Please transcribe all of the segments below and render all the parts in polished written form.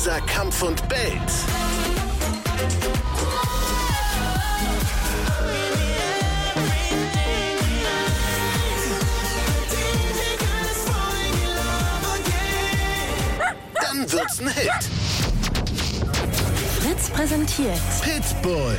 Isar, Kampf und bellt. Dann wird's ein Hit. Fritz präsentiert Pitbull.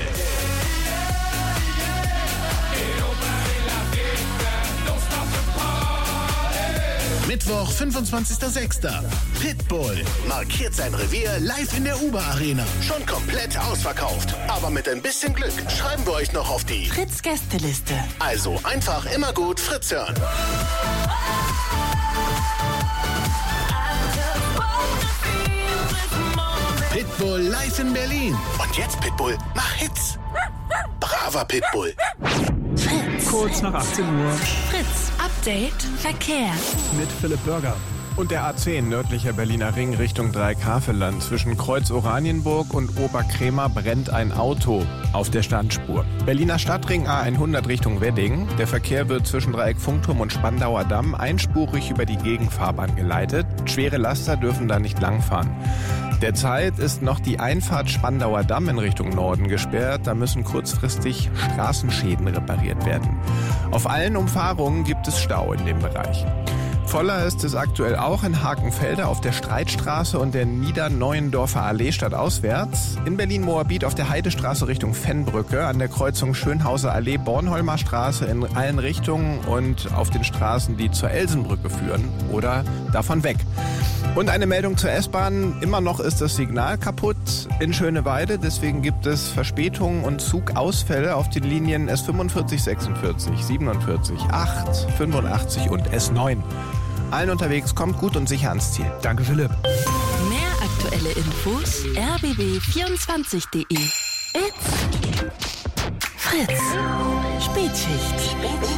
Mittwoch, 25.06. Pitbull markiert sein Revier live in der UBA-Arena. Schon komplett ausverkauft. Aber mit ein bisschen Glück schreiben wir euch noch auf die Fritz-Gästeliste. Also einfach immer gut Fritz hören. Pitbull live in Berlin. Und jetzt, Pitbull, mach Hits. Braver Pitbull. Fritz. Kurz nach 18 Uhr Fritz. Update Verkehr. mit Philipp Bürger. Und der A10 nördlicher Berliner Ring Richtung Dreieckhaveland. Zwischen Kreuz Oranienburg und Oberkrämer brennt ein Auto auf der Standspur. Berliner Stadtring A100 Richtung Wedding. Der Verkehr wird zwischen Dreieck Funkturm und Spandauer Damm einspurig über die Gegenfahrbahn geleitet. Schwere Laster dürfen da nicht langfahren. Derzeit ist noch die Einfahrt Spandauer Damm in Richtung Norden gesperrt. Da müssen kurzfristig Straßenschäden repariert werden. Auf allen Umfahrungen gibt es Stau in dem Bereich. Voller ist es aktuell auch in Hakenfelde auf der Streitstraße und der Niederneuendorfer Allee stadtauswärts. In Berlin-Moabit auf der Heidestraße Richtung Fennbrücke, an der Kreuzung Schönhauser Allee, Bornholmer Straße in allen Richtungen und auf den Straßen, die zur Elsenbrücke führen oder davon weg. Und eine Meldung zur S-Bahn. Immer noch ist das Signal kaputt in Schöneweide. Deswegen gibt es Verspätungen und Zugausfälle auf den Linien S45, 46, 47, 8, 85 und S9. Allen unterwegs, kommt gut und sicher ans Ziel. Danke, Philipp. Mehr aktuelle Infos rbb24.de. It's Fritz. Spätschicht.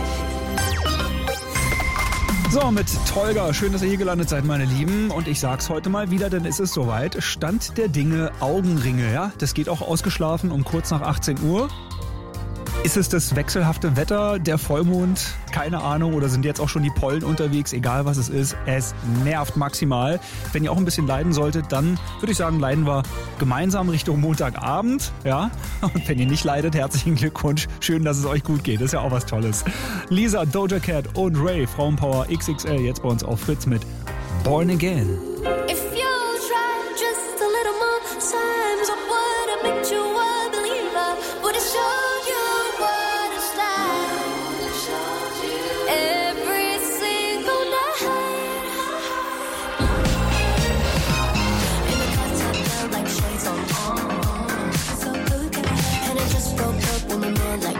So, mit Tolga. Schön, dass ihr hier gelandet seid, meine Lieben. Und ich sag's heute mal wieder, denn es ist soweit. Stand der Dinge Augenringe, ja? Das geht auch ausgeschlafen um kurz nach 18 Uhr. Ist es das wechselhafte Wetter, der Vollmond? Keine Ahnung. Oder sind jetzt auch schon die Pollen unterwegs? Egal, was es ist. Es nervt maximal. Wenn ihr auch ein bisschen leiden solltet, dann würde ich sagen, leiden wir gemeinsam Richtung Montagabend. Ja? Und wenn ihr nicht leidet, herzlichen Glückwunsch. Schön, dass es euch gut geht. Das ist ja auch was Tolles. Lisa, Doja Cat und Ray, Frauenpower XXL, jetzt bei uns auf Fritz mit Born Again. If you try just a little more times, I would have made you a believer. Would have showed you what it's like. Every single night. In the concept felt like shades on. So good, and I just broke up with my man like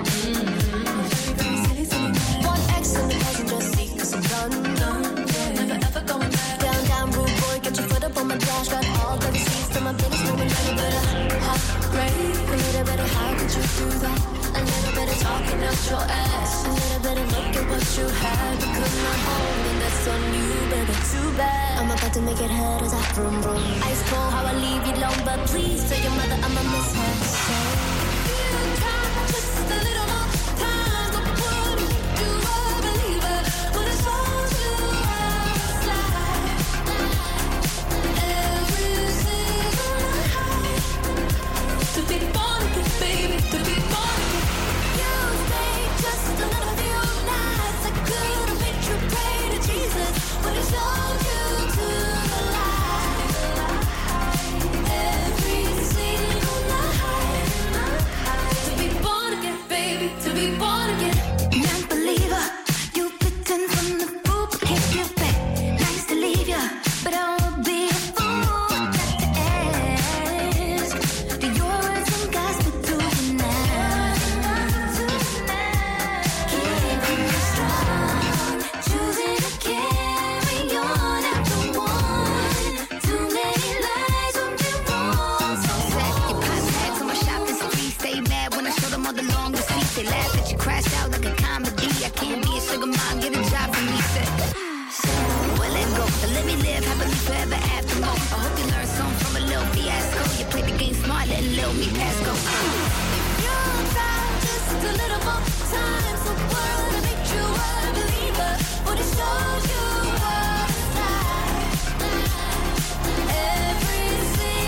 one X and the passenger seat 'cause I'm done. Never ever going back. Down, rude boy, get your foot up on my dash. Got all the seats to my business, no one better, better. Hot break, a little better, how could you do that? A little better talking out your ass. A little better look at what you had. You could not hold, and that's on you, baby, too bad. I'm about to make it hurt as I vroom vroom. Ice cold, how I leave you alone, but please tell your mother I'ma miss her. So, you got just a little more time, but would make you a believer. Would have told you how it's like. Every single night. To be born again, baby, to be born again. You stayed just a little few nights. I could have made you pray to Jesus. Would have showed you to the light. Every single night. To be born again, baby, to be born again. Non-believer, you pretend from the book, can't give back. Nice to leave ya, but I will be a fool not to ask. Do your words and gospel do you now? Keeping you strong, choosing to carry on after one. Too many lies on me wrong. So sad, your pops had so much shopping spree. Stay mad when I showed them all the long receipts. They laughed that you crashed out like a comedy. I can't be a sugar mom, get a job for me. Said, well, let go, but let me live happily forever after more. I hope you learned something from a little fiasco. You played the game smart, letting little me pass go. You tried just a little more time, so would have made you a believer. Would have showed you what it's like. Every single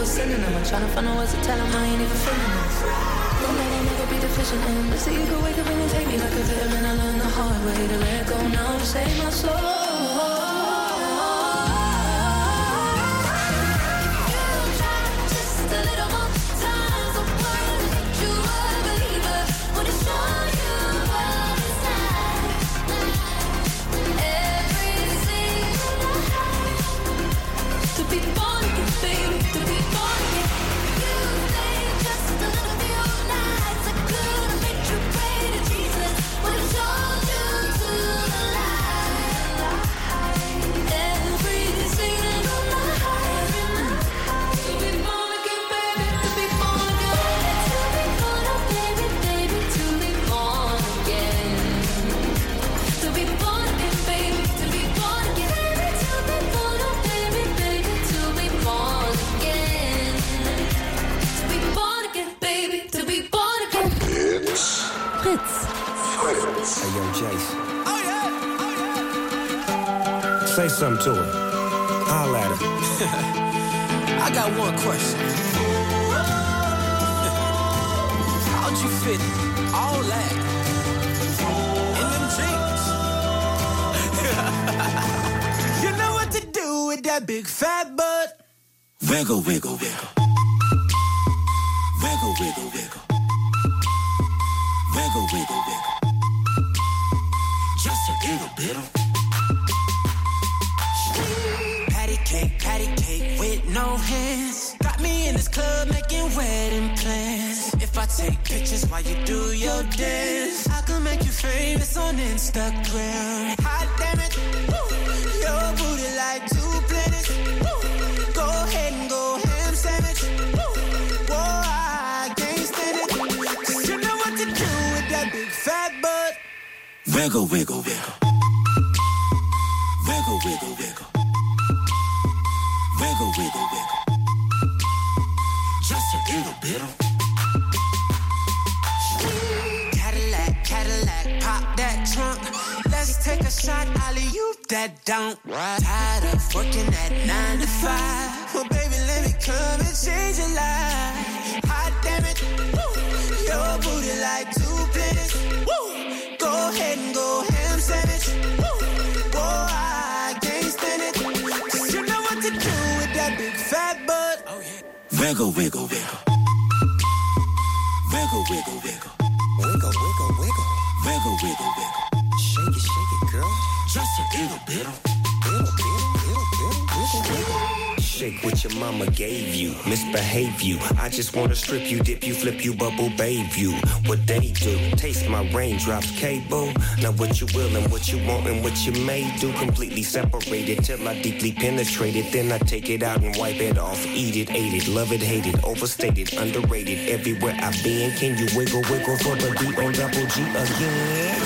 always sending them. I'm trying to find out ways to tell them I ain't even feeling them. Don't let it never be deficient in. Let's see you could wake up and take me like a vitamin. I learned the hard way to let go now to save my soul. Hey, yo, Jason. Oh, yeah. Say something to her. Holla at her. I got one question. How'd you fit all that in them jeans? You know what to do with that big fat butt. Wiggle, wiggle, wiggle. Wiggle, wiggle, wiggle. Wiggle, wiggle, wiggle. Just a little bit. Patty cake with no hands. Got me in this club making wedding plans. If I take pictures while you do your dance, I can make you famous on Instagram. Hot damn it, woo. Your booty like 2 planets. Woo. Go ahead and go ham sandwich. Woo. Whoa, I can't stand it. 'Cause you know what to do with that big fat butt. Wiggle, wiggle, wiggle. Wiggle, wiggle, wiggle. Wiggle, wiggle, wiggle. Just a little bit. Cadillac, pop that trunk. Let's take a shot, alley-oop that don't. Tired of working at 9 to 5. Well, baby, let me come and change your life. Hot damn it, woo. Your booty like 2 planets. Woo. Go ahead and go ham sandwich. Woo. Whoa, I can't stand it. 'Cause you know what to do with that big fat butt. Oh, yeah. Wiggle, wiggle, wiggle. Wiggle, wiggle, wiggle. Wiggle, wiggle, wiggle. Wiggle, wiggle, wiggle. Shake it, girl. Just a little bit. Shake what your mama gave you, misbehave you. I just wanna strip you, dip you, flip you, bubble bathe you. What they do, taste my raindrops, cable. Now what you will and what you want and what you may do. Completely separated till I deeply penetrate it. Then I take it out and wipe it off. Eat it, ate it, love it, hate it. Overstated, underrated. Everywhere I've been, can you wiggle, wiggle for the beat on double G again?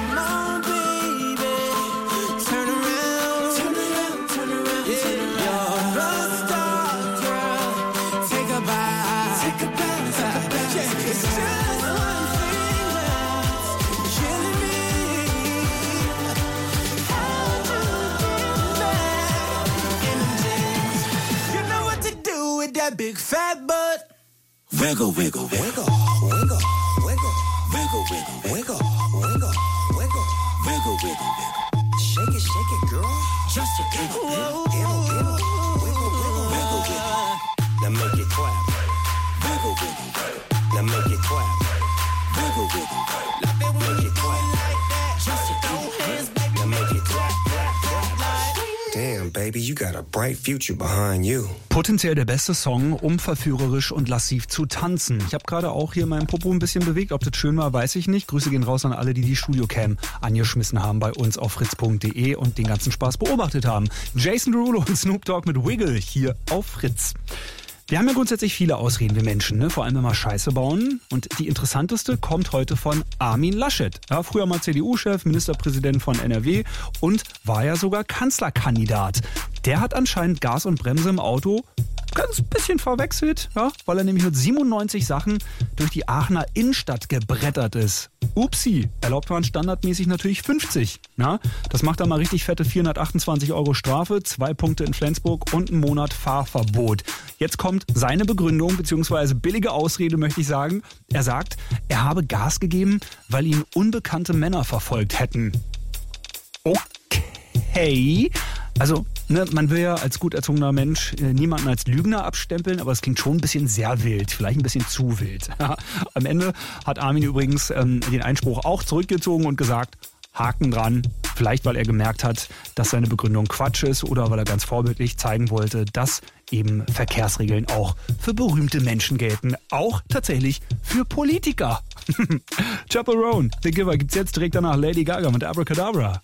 Big fat butt. Wiggle, wiggle, wiggle. Wiggle, wiggle, wiggle. Wiggle, wiggle, wiggle, wiggle, wiggle. Wiggle, wiggle, wiggle. Shake it, girl. Just a little bit. Wiggle, wiggle, wiggle, wiggle. Now make it clap. Wiggle, wiggle, wiggle. Now make it clap. Wiggle, wiggle, wiggle. Make it clap. Just a little bit. Now make it clap. Damn, baby, you got a bright future behind you. Potenziell der beste Song, um verführerisch und lassiv zu tanzen. Ich habe gerade auch hier meinen Popo ein bisschen bewegt. Ob das schön war, weiß ich nicht. Grüße gehen raus an alle, die die Studiocam angeschmissen haben bei uns auf fritz.de und den ganzen Spaß beobachtet haben. Jason Derulo und Snoop Dogg mit Wiggle hier auf Fritz. Wir haben ja grundsätzlich viele Ausreden, wir Menschen, ne? Vor allem wenn wir Scheiße bauen. Und die interessanteste kommt heute von Armin Laschet. Ja, früher mal CDU-Chef, Ministerpräsident von NRW und war ja sogar Kanzlerkandidat. Der hat anscheinend Gas und Bremse im Auto ganz bisschen verwechselt, ja, weil er nämlich mit 97 Sachen durch die Aachener Innenstadt gebrettert ist. Upsi, erlaubt waren standardmäßig natürlich 50. Ja, das macht dann mal richtig fette 428 € Strafe, 2 Punkte in Flensburg und einen Monat Fahrverbot. Jetzt kommt seine Begründung, beziehungsweise billige Ausrede, möchte ich sagen. Er sagt, er habe Gas gegeben, weil ihn unbekannte Männer verfolgt hätten. Okay, also man will ja als gut erzogener Mensch niemanden als Lügner abstempeln, aber es klingt schon ein bisschen sehr wild, vielleicht ein bisschen zu wild. Am Ende hat Armin übrigens den Einspruch auch zurückgezogen und gesagt, Haken dran, vielleicht weil er gemerkt hat, dass seine Begründung Quatsch ist oder weil er ganz vorbildlich zeigen wollte, dass eben Verkehrsregeln auch für berühmte Menschen gelten, auch tatsächlich für Politiker. Chappell Roan, The Giver gibt's jetzt direkt danach Lady Gaga mit Abracadabra.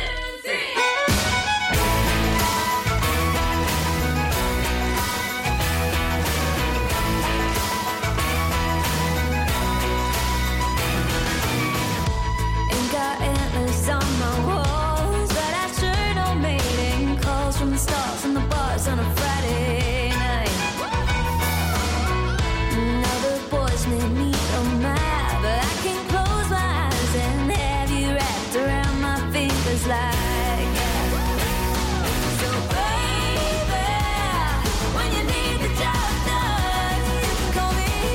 On a Friday night. Now the boys may meet on my, but I can close my eyes and have you wrapped around my fingers like that. So baby, when you need the job done, you can call me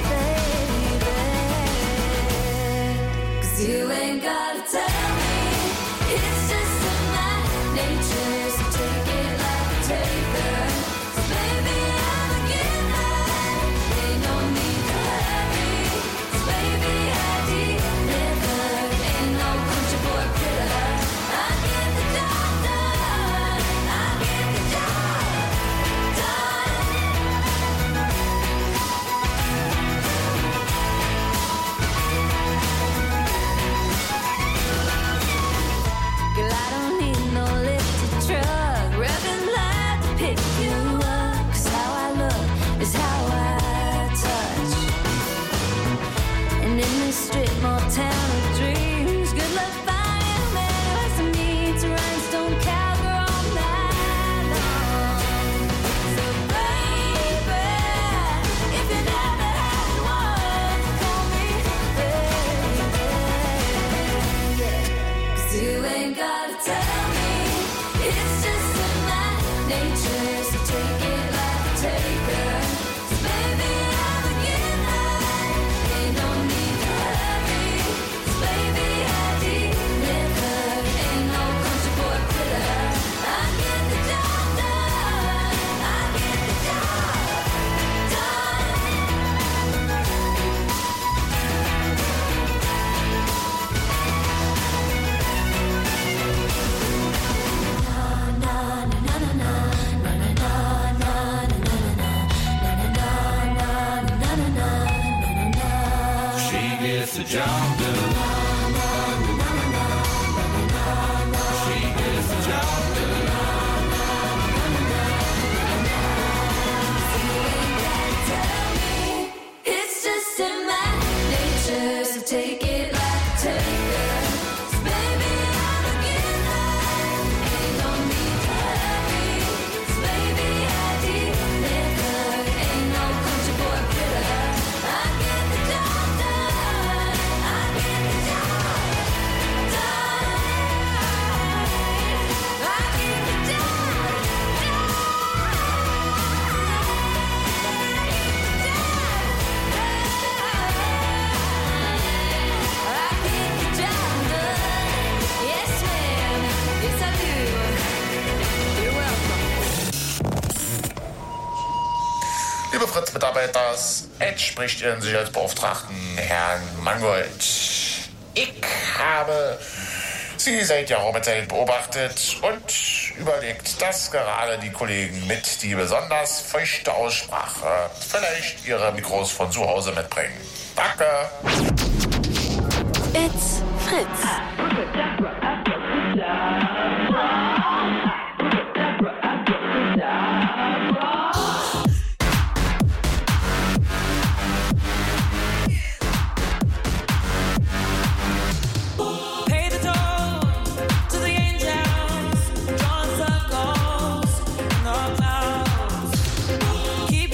baby. 'Cause you ain't gotta tell me, it's just in my nature, so take it like a taker. Strip mall town of dreams. Good luck finding a man who has to meet to rhinestone cowgirl all night long. So baby, if you never had one, call me baby. Yeah. 'Cause you ain't gotta tell me, it's just in my nature, so take it like a taker. 'Cause baby, I'm a giver, ain't no need. The job done. She gets the job done. Tell me, it's just in my nature, so take it like a taker. 'Cause baby, I'm a giver, ain't no need to hurry. 'Cause baby, I deliver, ain't no country boy critter. I get the job done. I get the job done. I get the job done. Yes, ma'am. Yes, I do. You're welcome. Liebe Fritz-Mitarbeiter, Ed spricht Ihren Sicherheitsbeauftragten Herrn Mangold. Ich habe Sie seit Jahrhunderten beobachtet und überlegt, dass gerade die Kollegen mit die besonders feuchte Aussprache vielleicht ihre Mikros von zu Hause mitbringen. Danke. It's Fritz. Keep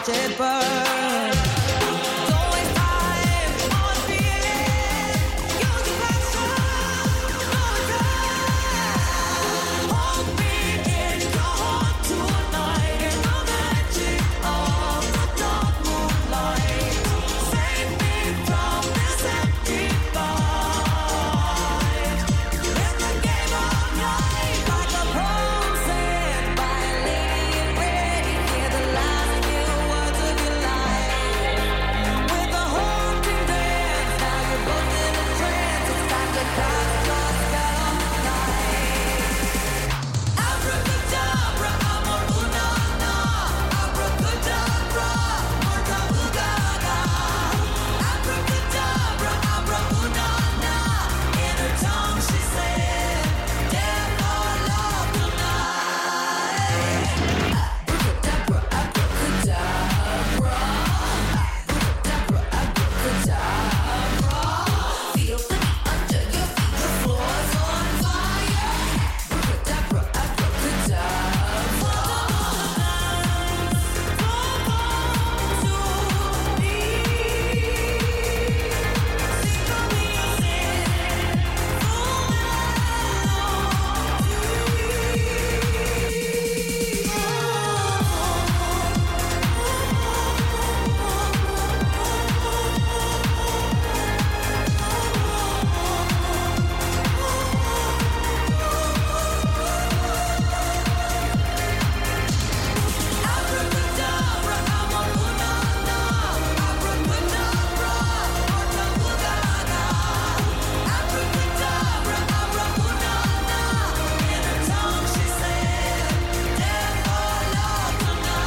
watch it burn. Don't waste time on feeling. Use the passion, no return. Hold me in your heart tonight in the magic of the dark moonlight. Save me from this empty fight. In the game of life, like a poem said by a lady in red, you hear the last few words of your life. With a haunting dance, now you're both in a trance. It's time to cast your spell on the night. Abracadabra, amor una-na. Abracadabra, morta ugaga. Abracadabra, abra una-na. In her tongue she said, death or love tonight. Abracadabra, abracadabra. Abracadabra, abracadabra. Feel the beat under your feet, the floor's on fire. Abracadabra, abracadabra. Abracadabra, amor una-na. Abracadabra, morta ugaga. Abracadabra, abra una-na. In her tongue she said, death or love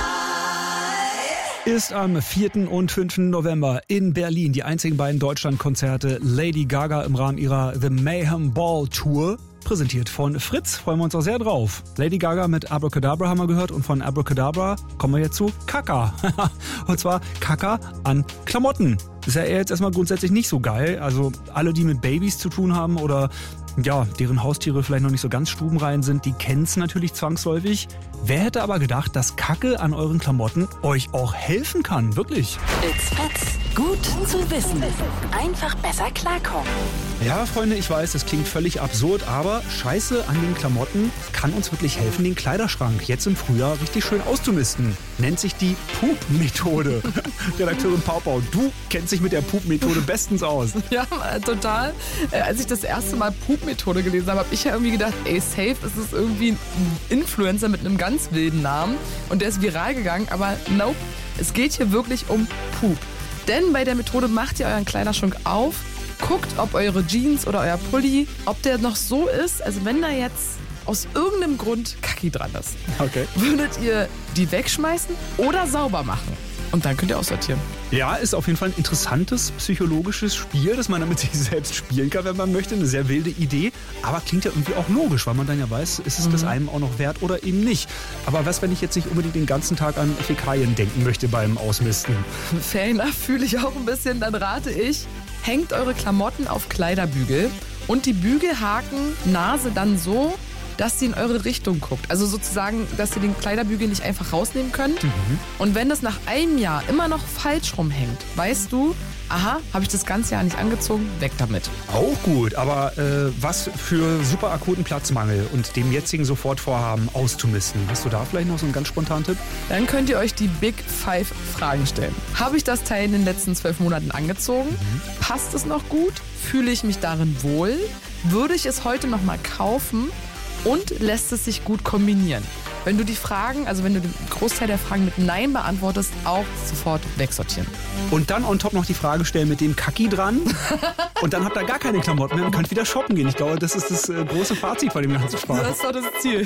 tonight. Ist am 4. und 5. November in Berlin die einzigen beiden Deutschlandkonzerte Lady Gaga im Rahmen ihrer The Mayhem Ball Tour. Präsentiert von Fritz, freuen wir uns auch sehr drauf. Lady Gaga mit Abracadabra haben wir gehört und von Abracadabra kommen wir jetzt zu Kaka. Und zwar Kaka an Klamotten. Ist ja jetzt erstmal grundsätzlich nicht so geil. Also alle, die mit Babys zu tun haben oder ja, deren Haustiere vielleicht noch nicht so ganz stubenrein sind, die kennen es natürlich zwangsläufig. Wer hätte aber gedacht, dass Kacke an euren Klamotten euch auch helfen kann? Wirklich. It's Fritz. Gut zu wissen. Einfach besser klarkommen. Ja, Freunde, ich weiß, das klingt völlig absurd, aber Scheiße an den Klamotten kann uns wirklich helfen, den Kleiderschrank jetzt im Frühjahr richtig schön auszumisten. Nennt sich die Pup-Methode. Redakteurin Paupau, du kennst dich mit der Pup-Methode bestens aus. Ja, total. Als ich das erste Mal Pup-Methode gelesen habe, habe ich ja irgendwie gedacht, ey, safe ist es irgendwie ein Influencer mit einem ganz wilden Namen und der ist viral gegangen, aber nope, es geht hier wirklich um Pup. Denn bei der Methode macht ihr euren Kleiderschrank auf, guckt, ob eure Jeans oder euer Pulli, ob der noch so ist, also wenn da jetzt aus irgendeinem Grund Kacki dran ist, okay, würdet ihr die wegschmeißen oder sauber machen? Und dann könnt ihr aussortieren. Ja, ist auf jeden Fall ein interessantes psychologisches Spiel, das man damit sich selbst spielen kann, wenn man möchte. Eine sehr wilde Idee, aber klingt ja irgendwie auch logisch, weil man dann ja weiß, ist es das einem auch noch wert oder eben nicht. Aber was, wenn ich jetzt nicht unbedingt den ganzen Tag an Fäkalien denken möchte beim Ausmisten? Fair enough, fühle ich auch ein bisschen. Dann rate ich, hängt eure Klamotten auf Kleiderbügel und die Bügelhaken Nase dann so, dass sie in eure Richtung guckt. Also sozusagen, dass ihr den Kleiderbügel nicht einfach rausnehmen könnt. Und wenn das nach einem Jahr immer noch falsch rumhängt, weißt du, aha, habe ich das ganze Jahr nicht angezogen, weg damit. Auch gut, aber was für super akuten Platzmangel und dem jetzigen Sofortvorhaben auszumisten. Hast du da vielleicht noch so einen ganz spontanen Tipp? Dann könnt ihr euch die Big 5 Fragen stellen. Habe ich das Teil in den letzten 12 Monaten angezogen? Passt es noch gut? Fühle ich mich darin wohl? Würde ich es heute noch mal kaufen? Und lässt es sich gut kombinieren? Wenn du die Fragen, also wenn du den Großteil der Fragen mit Nein beantwortest, auch sofort wegsortieren. Und dann on top noch die Frage stellen mit dem Kacki dran. Und dann habt ihr gar keine Klamotten mehr und könnt wieder shoppen gehen. Ich glaube, das ist das große Fazit von dem ganzen Spaß. Das ist doch das Ziel.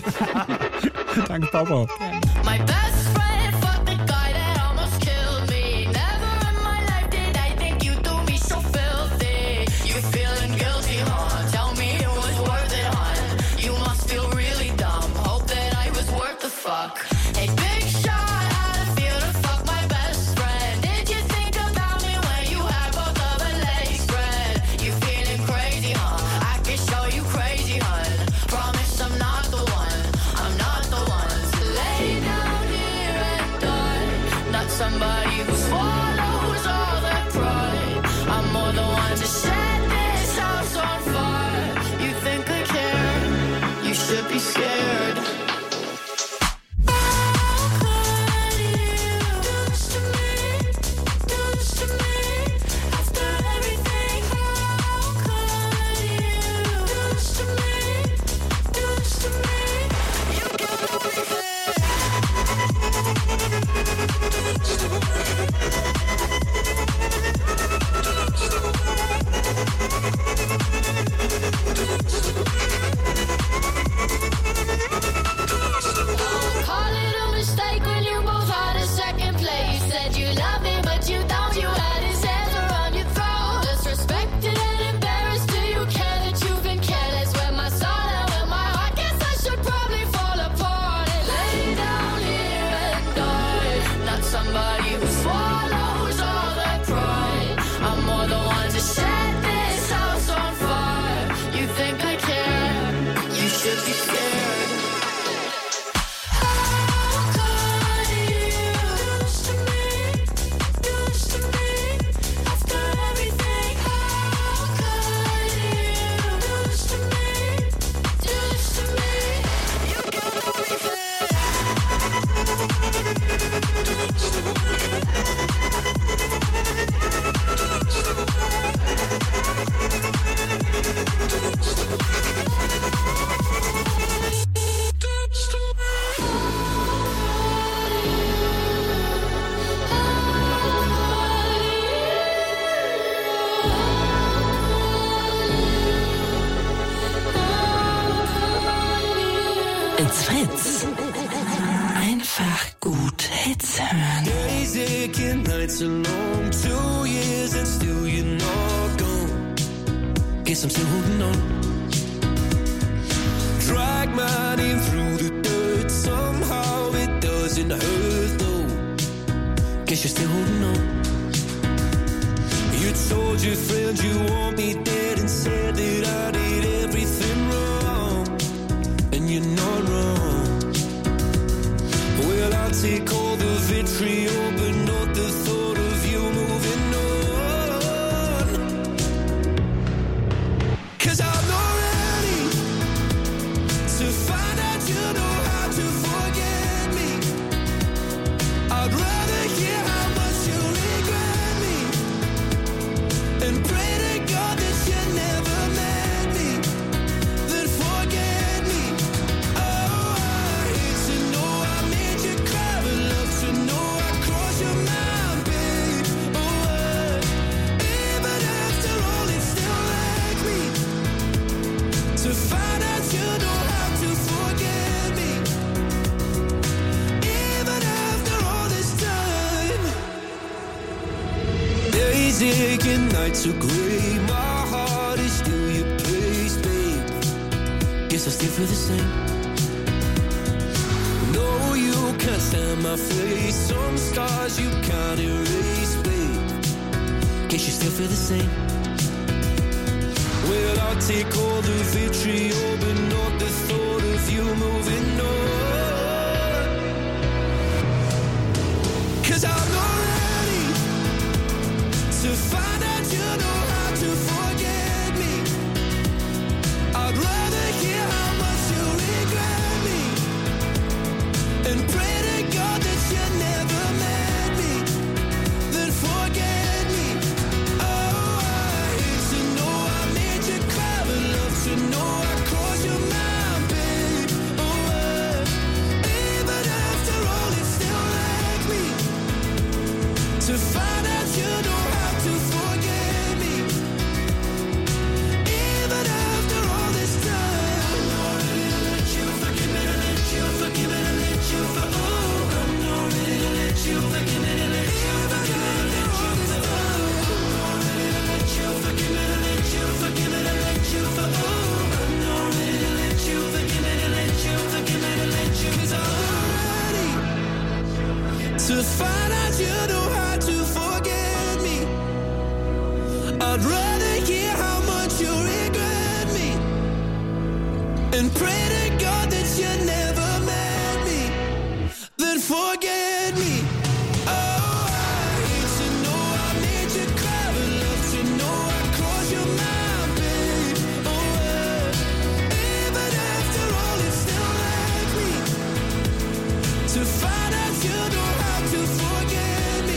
Danke, Papa. My best friend fucked the guy that almost killed me. Never in my life did I think you do me so filthy. You feeling guilty, huh? Tell me it was worth it, huh? You must feel really dumb. Hope that I was worth the fuck. Hey, big shot, how'd it feel to fuck my best friend? Did you think about me when you had both of our legs spread? You feeling crazy, huh? I can show you crazy, hun. Promise I'm not the one. I'm not the one to lay down here. so long. 2 years and still you're not gone. Guess I'm still holding on. Drag my name through the dirt. Somehow it doesn't hurt though. Guess you're still holding on. You told your friends you want me dead and said that I did everything wrong. And you're not wrong. Well, I'll take all the vitriol, but not the thought of you moving on. 'Cause I'm not ready to find out you know how to forget me. I'd rather hear how much you regret me and pray to God that you never met me, then forget me. Oh, I hate to know I made you cry, but love to know I crossed your mind, babe. Oh, even after all, it's still like me to find out you know how to forget me. Even after all this time. Days aching, nights are gray. My heart is still your place, babe. Guess I still feel the same. No, you can't stand my face. Some scars you can't erase, babe. Guess you still feel the same. Well, I'll take all the vitriol, but not the thought of you moving on. 'Cause I'm not ready to find out you know how to forget me. I'd rather hear how much you regret me and pray to God that you never met me, then forget me. Oh, I hate to know I made you cry, but love to know I crossed your mind, babe. Oh, even after all, it's still like me to find out you know how to forget me. Even after all this time, I'm not ready to let you forgive me, to let you forgive me, to let you for. Oh, I'm not ready to let you forgive me, to let you forgive me, to let you for. I'm not ready to let you forgive me, to let you forgive me, to let you for. Oh, I'm not ready to let you forgive me, to let you forgive me, to let you. 'Cause I'm ready to find out you know how to forget me. I'd rather hear how much you regret me and pray to God that you never met me, then forget me. Oh, I hate to know I made you cry, but love to know I crossed your mind, babe. Oh, even after all, it's still like me to find out you know how to forget me.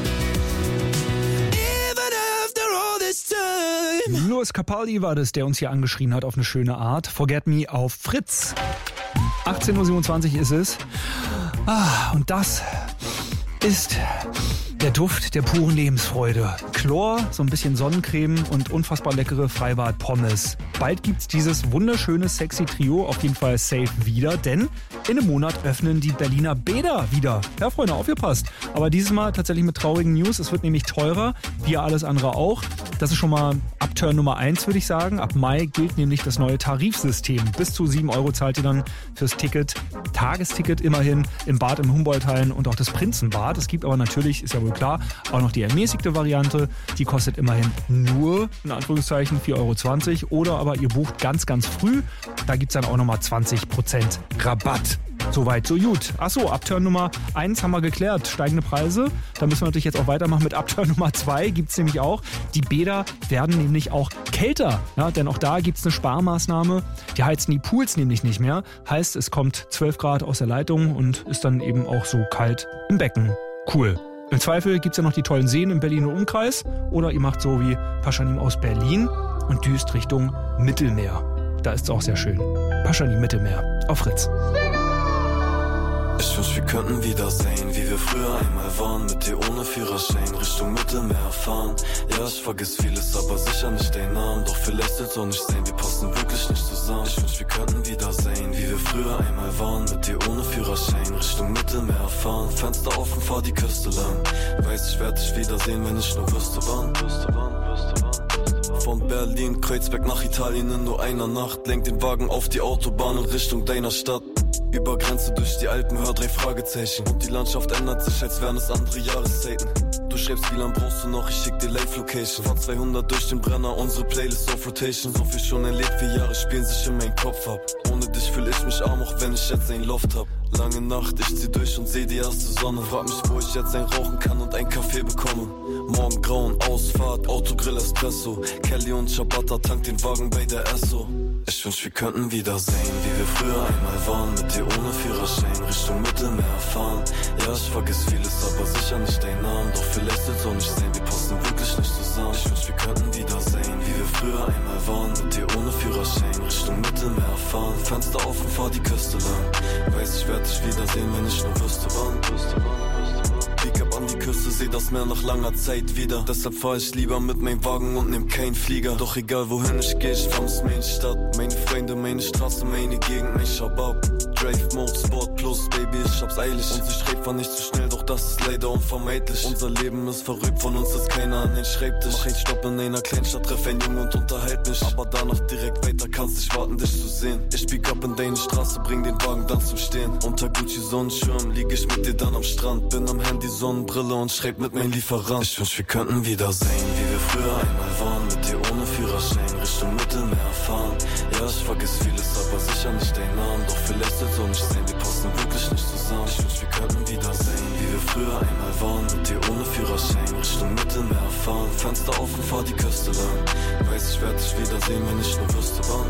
Even after all this time. Louis Capaldi war das, der uns hier angeschrien hat auf eine schöne Art. Forget Me auf Fritz. 18.27 Uhr ist es. Und das ist der Duft der puren Lebensfreude. Chlor, so ein bisschen Sonnencreme und unfassbar leckere Freibad-Pommes. Bald gibt's dieses wunderschöne, sexy Trio auf jeden Fall safe wieder, denn in einem Monat öffnen die Berliner Bäder wieder. Ja, Freunde, aufgepasst. Aber dieses Mal tatsächlich mit traurigen News. Es wird nämlich teurer, wie ja alles andere auch. Das ist schon mal Upturn Nummer 1, würde ich sagen. Ab Mai gilt nämlich das neue Tarifsystem. Bis zu 7 € zahlt ihr dann fürs Ticket. Tagesticket immerhin im Bad im Humboldt-Hallen und auch das Prinzenbad. Es gibt aber natürlich, ist ja wohl klar, auch noch die ermäßigte Variante. Die kostet immerhin nur, in Anführungszeichen, 4,20 € oder aber ihr bucht ganz, ganz früh. Da gibt's dann auch nochmal 20% Rabatt. Soweit, so gut. Achso, Upturn Nummer 1 haben wir geklärt. Steigende Preise. Da müssen wir natürlich jetzt auch weitermachen mit Upturn Nummer 2. Gibt's nämlich auch. Die Bäder werden nämlich auch kälter. Ja, denn auch da gibt's eine Sparmaßnahme. Die heizen die Pools nämlich nicht mehr. Heißt, es kommt 12 Grad aus der Leitung und ist dann eben auch so kalt im Becken. Cool. Im Zweifel gibt's ja noch die tollen Seen im Berliner Umkreis. Oder ihr macht so wie Paschanim aus Berlin und düst Richtung Mittelmeer. Da ist es auch sehr schön. Paschanim Mittelmeer auf Fritz. Ich wünsch, wir könnten wieder sehen, wie wir früher einmal waren. Mit dir ohne Führerschein Richtung Mittelmeer fahren. Ja, ich vergiss vieles, aber sicher nicht den Namen. Doch vielleicht soll's auch nicht sehen, wir passen wirklich nicht zusammen. Ich wünsch, wir könnten wieder sehen, wie wir früher einmal waren. Mit dir ohne Führerschein Richtung Mittelmeer fahren. Fenster offen, fahr die Küste lang. Weiß, ich werd dich wiedersehen, wenn ich nur wüsste wann. Von Berlin, Kreuzberg nach Italien in nur einer Nacht. Lenk den Wagen auf die Autobahn in Richtung deiner Stadt. Über Grenze durch die Alpen, hör 3 Fragezeichen. Und die Landschaft ändert sich, als wären es andere Jahreszeiten. Du schreibst, wie lang brauchst du noch, ich schick dir Live-Location. Fahr 200 durch den Brenner, unsere Playlist auf Rotation. So viel schon erlebt, 4 Jahre spielen sich in meinen Kopf ab. Ohne dich fühl ich mich arm, auch wenn ich jetzt ein Loft hab. Lange Nacht, ich zieh durch und seh die erste Sonne. Frag mich, wo ich jetzt ein Rauchen kann und ein Kaffee bekomme. Morgen grauen, Ausfahrt, Autogrill, Espresso. Kelly und Ciabatta tankt den Wagen bei der Esso. Ich wünsch, wir könnten wieder sehen, wie wir früher einmal waren. Mit dir ohne Führerschein Richtung Mittelmeer fahren. Ja, ich vergiss vieles, aber sicher nicht deinen Namen. Doch vielleicht soll's auch nicht sehen, wir passen wirklich nicht zusammen. Ich wünsch, wir könnten wieder sehen, wie wir früher einmal waren. Mit dir ohne Führerschein Richtung Mittelmeer fahren. Fenster offen, fahr die Küste lang. Weiß, ich werd dich wiedersehen, wenn ich nur wüsste wann. Pick up an die Küste, seh das Meer nach langer Zeit wieder. Deshalb fahr ich lieber mit meinem Wagen und nehm keinen Flieger. Doch egal wohin ich geh, ich vermiss meine Stadt. Meine Freunde, meine Straße, meine Gegend, mein Shabab. Drive Mode, Sport Plus, Baby, ich hab's eilig. Und sie schreibt, war nicht zu schnell, doch das ist leider unvermeidlich. Unser Leben ist verrückt, von uns ist keiner an den Schreibtisch. Mach einen Stopp in einer Kleinstadt, treff einen Jungen und unterhalt mich. Aber danach direkt weiter, kannst nicht warten, dich zu sehen. Ich bieg ab in deine Straße, bring den Wagen dann zum Stehen. Unter Gucci Sonnenschirm, lieg ich mit dir dann am Strand. Bin am Handy Sonnenbrille und schreib mit meinem Lieferant. Ich wünsch, wir könnten wieder sehen, wie wir früher einmal waren. Mit dir ohne Führerschein Richtung Mittelmeer fahren. Ja, ich vergiss vieles, aber sicher nicht deinen Namen. Doch vielleicht soll's auch nicht sehen, wir passen wirklich nicht zusammen. Ich wünsch, wir könnten wieder sehen, wie wir früher einmal waren. Mit dir ohne Führerschein Richtung Mittelmeer fahren. Fenster offen, fahr die Küste lang. Weiß, ich werd dich wiedersehen, wenn ich nur wüsste wann.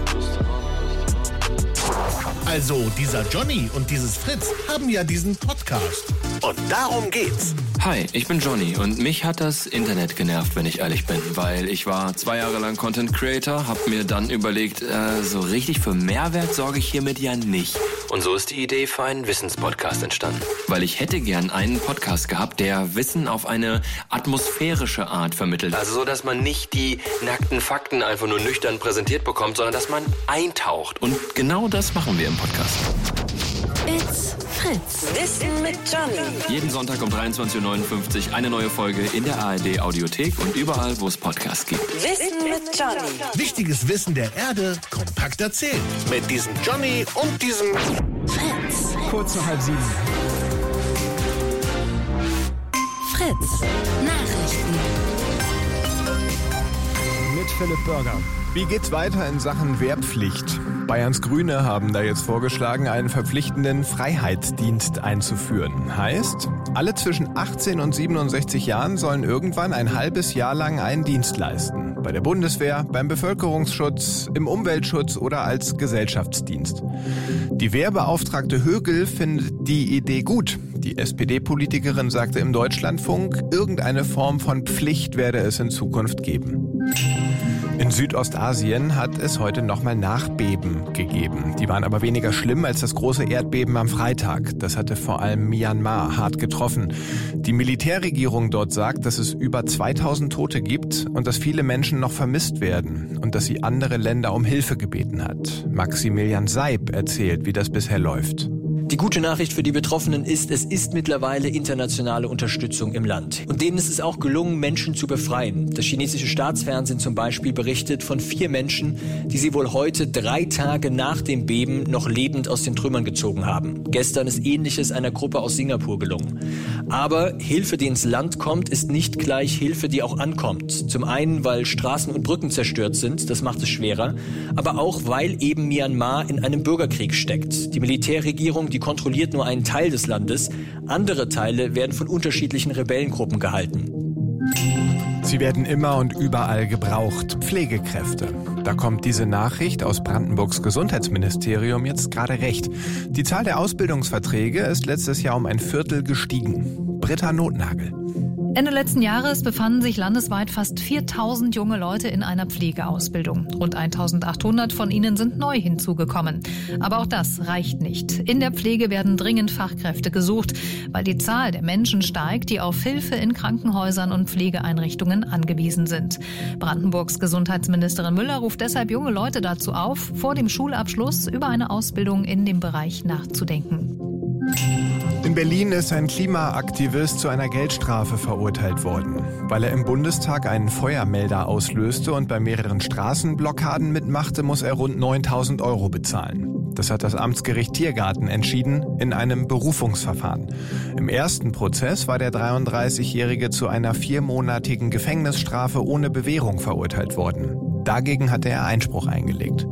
Also, dieser Johnny und dieses Fritz haben ja diesen Podcast. Und darum geht's. Hi, ich bin Johnny und mich hat das Internet genervt, wenn ich ehrlich bin, weil ich war 2 Jahre lang Content Creator, hab mir dann überlegt, so richtig für Mehrwert sorge ich hiermit ja nicht. Und so ist die Idee für einen Wissenspodcast entstanden. Weil ich hätte gern einen Podcast gehabt, der Wissen auf eine atmosphärische Art vermittelt. Also so, dass man nicht die nackten Fakten einfach nur nüchtern präsentiert bekommt, sondern dass man eintaucht. Und genau das machen wir im Podcast. It's Fritz. Wissen mit Johnny. Jeden Sonntag um 23:59 Uhr eine neue Folge in der ARD Audiothek und überall, wo es Podcasts gibt. Wissen mit Johnny. Wichtiges Wissen der Erde kompakt erzählt. Mit diesem Johnny und diesem Fritz. Kurz nach 6:30. Fritz. Nachrichten. Mit Philipp Burger. Wie geht's weiter in Sachen Wehrpflicht? Bayerns Grüne haben da jetzt vorgeschlagen, einen verpflichtenden Freiheitsdienst einzuführen. Heißt, alle zwischen 18 und 67 Jahren sollen irgendwann ein halbes Jahr lang einen Dienst leisten. Bei der Bundeswehr, beim Bevölkerungsschutz, im Umweltschutz oder als Gesellschaftsdienst. Die Wehrbeauftragte Högel findet die Idee gut. Die SPD-Politikerin sagte im Deutschlandfunk, irgendeine Form von Pflicht werde es in Zukunft geben. In Südostasien hat es heute nochmal Nachbeben gegeben. Die waren aber weniger schlimm als das große Erdbeben am Freitag. Das hatte vor allem Myanmar hart getroffen. Die Militärregierung dort sagt, dass es über 2000 Tote gibt und dass viele Menschen noch vermisst werden und dass sie andere Länder um Hilfe gebeten hat. Maximilian Seib erzählt, wie das bisher läuft. Die gute Nachricht für die Betroffenen ist, es ist mittlerweile internationale Unterstützung im Land. Und denen ist es auch gelungen, Menschen zu befreien. Das chinesische Staatsfernsehen zum Beispiel berichtet von 4 Menschen, die sie wohl heute 3 Tage nach dem Beben noch lebend aus den Trümmern gezogen haben. Gestern ist Ähnliches einer Gruppe aus Singapur gelungen. Aber Hilfe, die ins Land kommt, ist nicht gleich Hilfe, die auch ankommt. Zum einen, weil Straßen und Brücken zerstört sind, das macht es schwerer. Aber auch, weil eben Myanmar in einem Bürgerkrieg steckt. Die Militärregierung, die kontrolliert nur einen Teil des Landes. Andere Teile werden von unterschiedlichen Rebellengruppen gehalten. Sie werden immer und überall gebraucht. Pflegekräfte. Da kommt diese Nachricht aus Brandenburgs Gesundheitsministerium jetzt gerade recht. Die Zahl der Ausbildungsverträge ist letztes Jahr um 1/4 gestiegen. Britta Notnagel. Ende letzten Jahres befanden sich landesweit fast 4.000 junge Leute in einer Pflegeausbildung. Rund 1.800 von ihnen sind neu hinzugekommen. Aber auch das reicht nicht. In der Pflege werden dringend Fachkräfte gesucht, weil die Zahl der Menschen steigt, die auf Hilfe in Krankenhäusern und Pflegeeinrichtungen angewiesen sind. Brandenburgs Gesundheitsministerin Müller ruft deshalb junge Leute dazu auf, vor dem Schulabschluss über eine Ausbildung in dem Bereich nachzudenken. In Berlin ist ein Klimaaktivist zu einer Geldstrafe verurteilt worden, weil er im Bundestag einen Feuermelder auslöste und bei mehreren Straßenblockaden mitmachte, muss er rund 9.000 € bezahlen. Das hat das Amtsgericht Tiergarten entschieden in einem Berufungsverfahren. Im ersten Prozess war der 33-Jährige zu einer 4-monatigen Gefängnisstrafe ohne Bewährung verurteilt worden. Dagegen hatte er Einspruch eingelegt.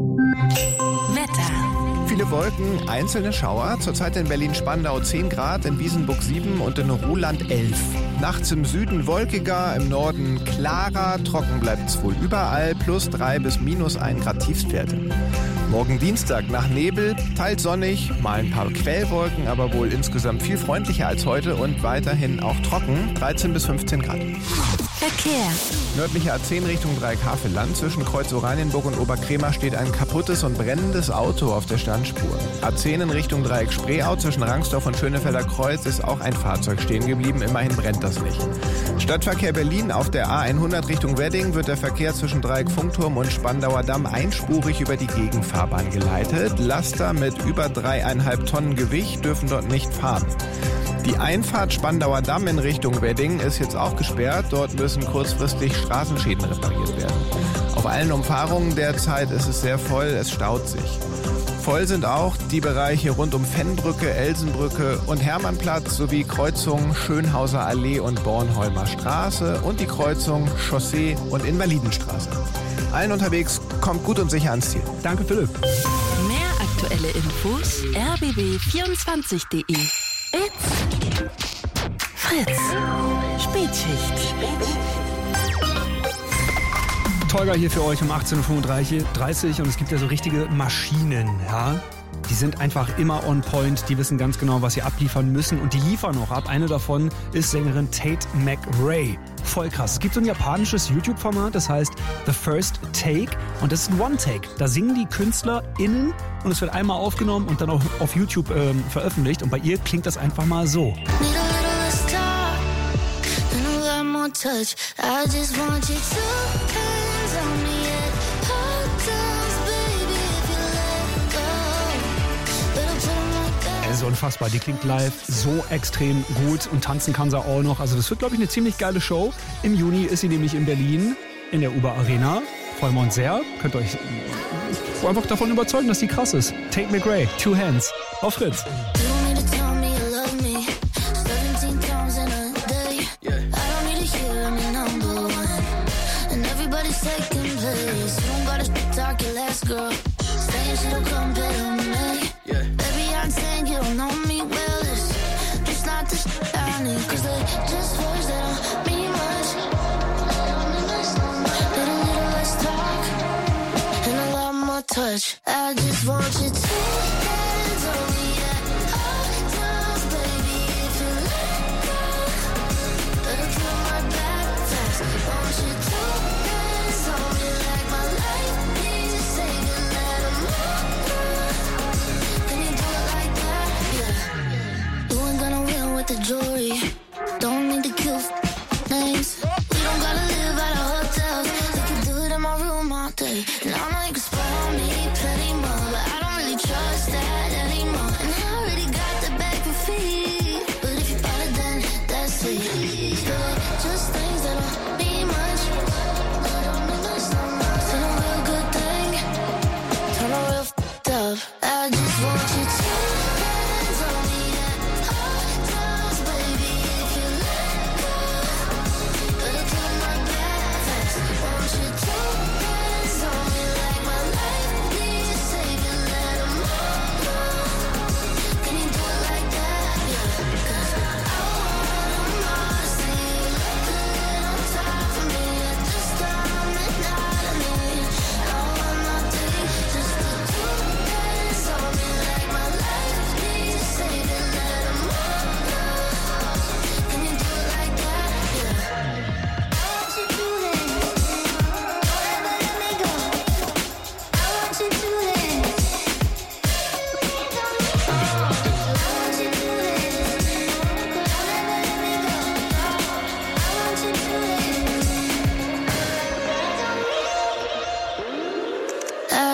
Wetter. Viele Wolken, einzelne Schauer. Zurzeit in Berlin-Spandau 10 Grad, in Wiesenburg 7 und in Ruhland 11. Nachts im Süden wolkiger, im Norden klarer. Trocken bleibt es wohl überall. +3 bis -1 Grad Tiefstwerte. Morgen Dienstag nach Nebel, teils sonnig, mal ein paar Quellwolken, aber wohl insgesamt viel freundlicher als heute und weiterhin auch trocken. 13 bis 15 Grad. Verkehr. Nördliche A10 Richtung Dreieck-Havelland. Zwischen Kreuz Oranienburg und Oberkremer steht ein kaputtes und brennendes Auto auf der Standspur. A10 in Richtung Dreieck-Spreeau. Zwischen Rangsdorf und Schönefelder Kreuz ist auch ein Fahrzeug stehen geblieben. Immerhin brennt das nicht. Stadtverkehr Berlin. Auf der A100 Richtung Wedding wird der Verkehr zwischen Dreieck-Funkturm und Spandauer Damm einspurig über die Gegenfahrbahn geleitet. Laster mit über 3,5 Tonnen Gewicht dürfen dort nicht fahren. Die Einfahrt Spandauer Damm in Richtung Wedding ist jetzt auch gesperrt. Dort müssen kurzfristig Straßenschäden repariert werden. Auf allen Umfahrungen derzeit ist es sehr voll, es staut sich. Voll sind auch die Bereiche rund um Fennbrücke, Elsenbrücke und Hermannplatz sowie Kreuzungen Schönhauser Allee und Bornholmer Straße und die Kreuzung Chaussee und Invalidenstraße. Allen unterwegs, kommt gut und sicher ans Ziel. Danke, Philipp. Mehr aktuelle Infos rbb24.de. It's Fritz. Spätschicht. Tolga hier für euch um 18.35 Uhr und es gibt ja so richtige Maschinen, ja. Die sind einfach immer on point, die wissen ganz genau, was sie abliefern müssen und die liefern auch ab. Eine davon ist Sängerin Tate McRae. Voll krass. Es gibt so ein japanisches YouTube-Format, das heißt The First Take und das ist ein One-Take. Da singen die KünstlerInnen und es wird einmal aufgenommen und dann auch auf YouTube veröffentlicht und bei ihr klingt das einfach mal so. Touch. I just want you to hands on me at all times, baby, if you let go. But I'll put 'em like that. Es ist unfassbar, die klingt live so extrem gut und tanzen kann sie auch noch. Also das wird, glaube ich, eine ziemlich geile Show. Im Juni ist sie nämlich in Berlin in der Uber Arena. Freuen wir uns sehr. Könnt ihr euch einfach davon überzeugen, dass die krass ist. Tate McRae, Two Hands, auf Fritz. Second place, you don't gotta talk your last girl. Saying she don't compare to me. Baby, I'm saying you don't know me well. It's just not the shit I need. Cause they just words that don't mean much. Need a little less talk and a lot more touch. I just want you to hands on me at all times, baby. If you let go, better feel my back fast. Want you to the jewelry, don't need to kill names. We don't gotta live at a hotel. We can do it in my room all day. And I know you can spoil me plenty more, but I don't really trust that anymore. And I already got the bag for free. But if you bought it, then that's sweet. Still, just things that don't mean much. It's a real good thing. Turn a real f***ed up. I just want you to. Like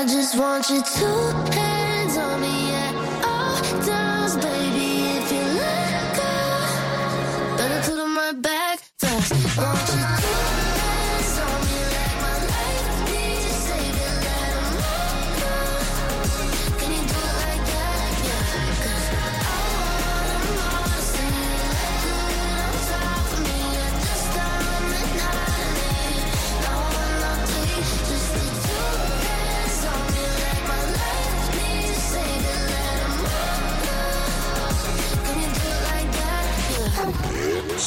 just want you two hands on me at all times, baby. If you let go, better put 'em right back fast. Want you two hands on me like my life needs to save it. Let 'em go. Can you do it like that? Yeah, 'cause I wanna see you let go on top of me at this time of midnight. No one love to you, just the two hands on me like my life needs to save it. Let 'em go. Can you do it like that? Yeah.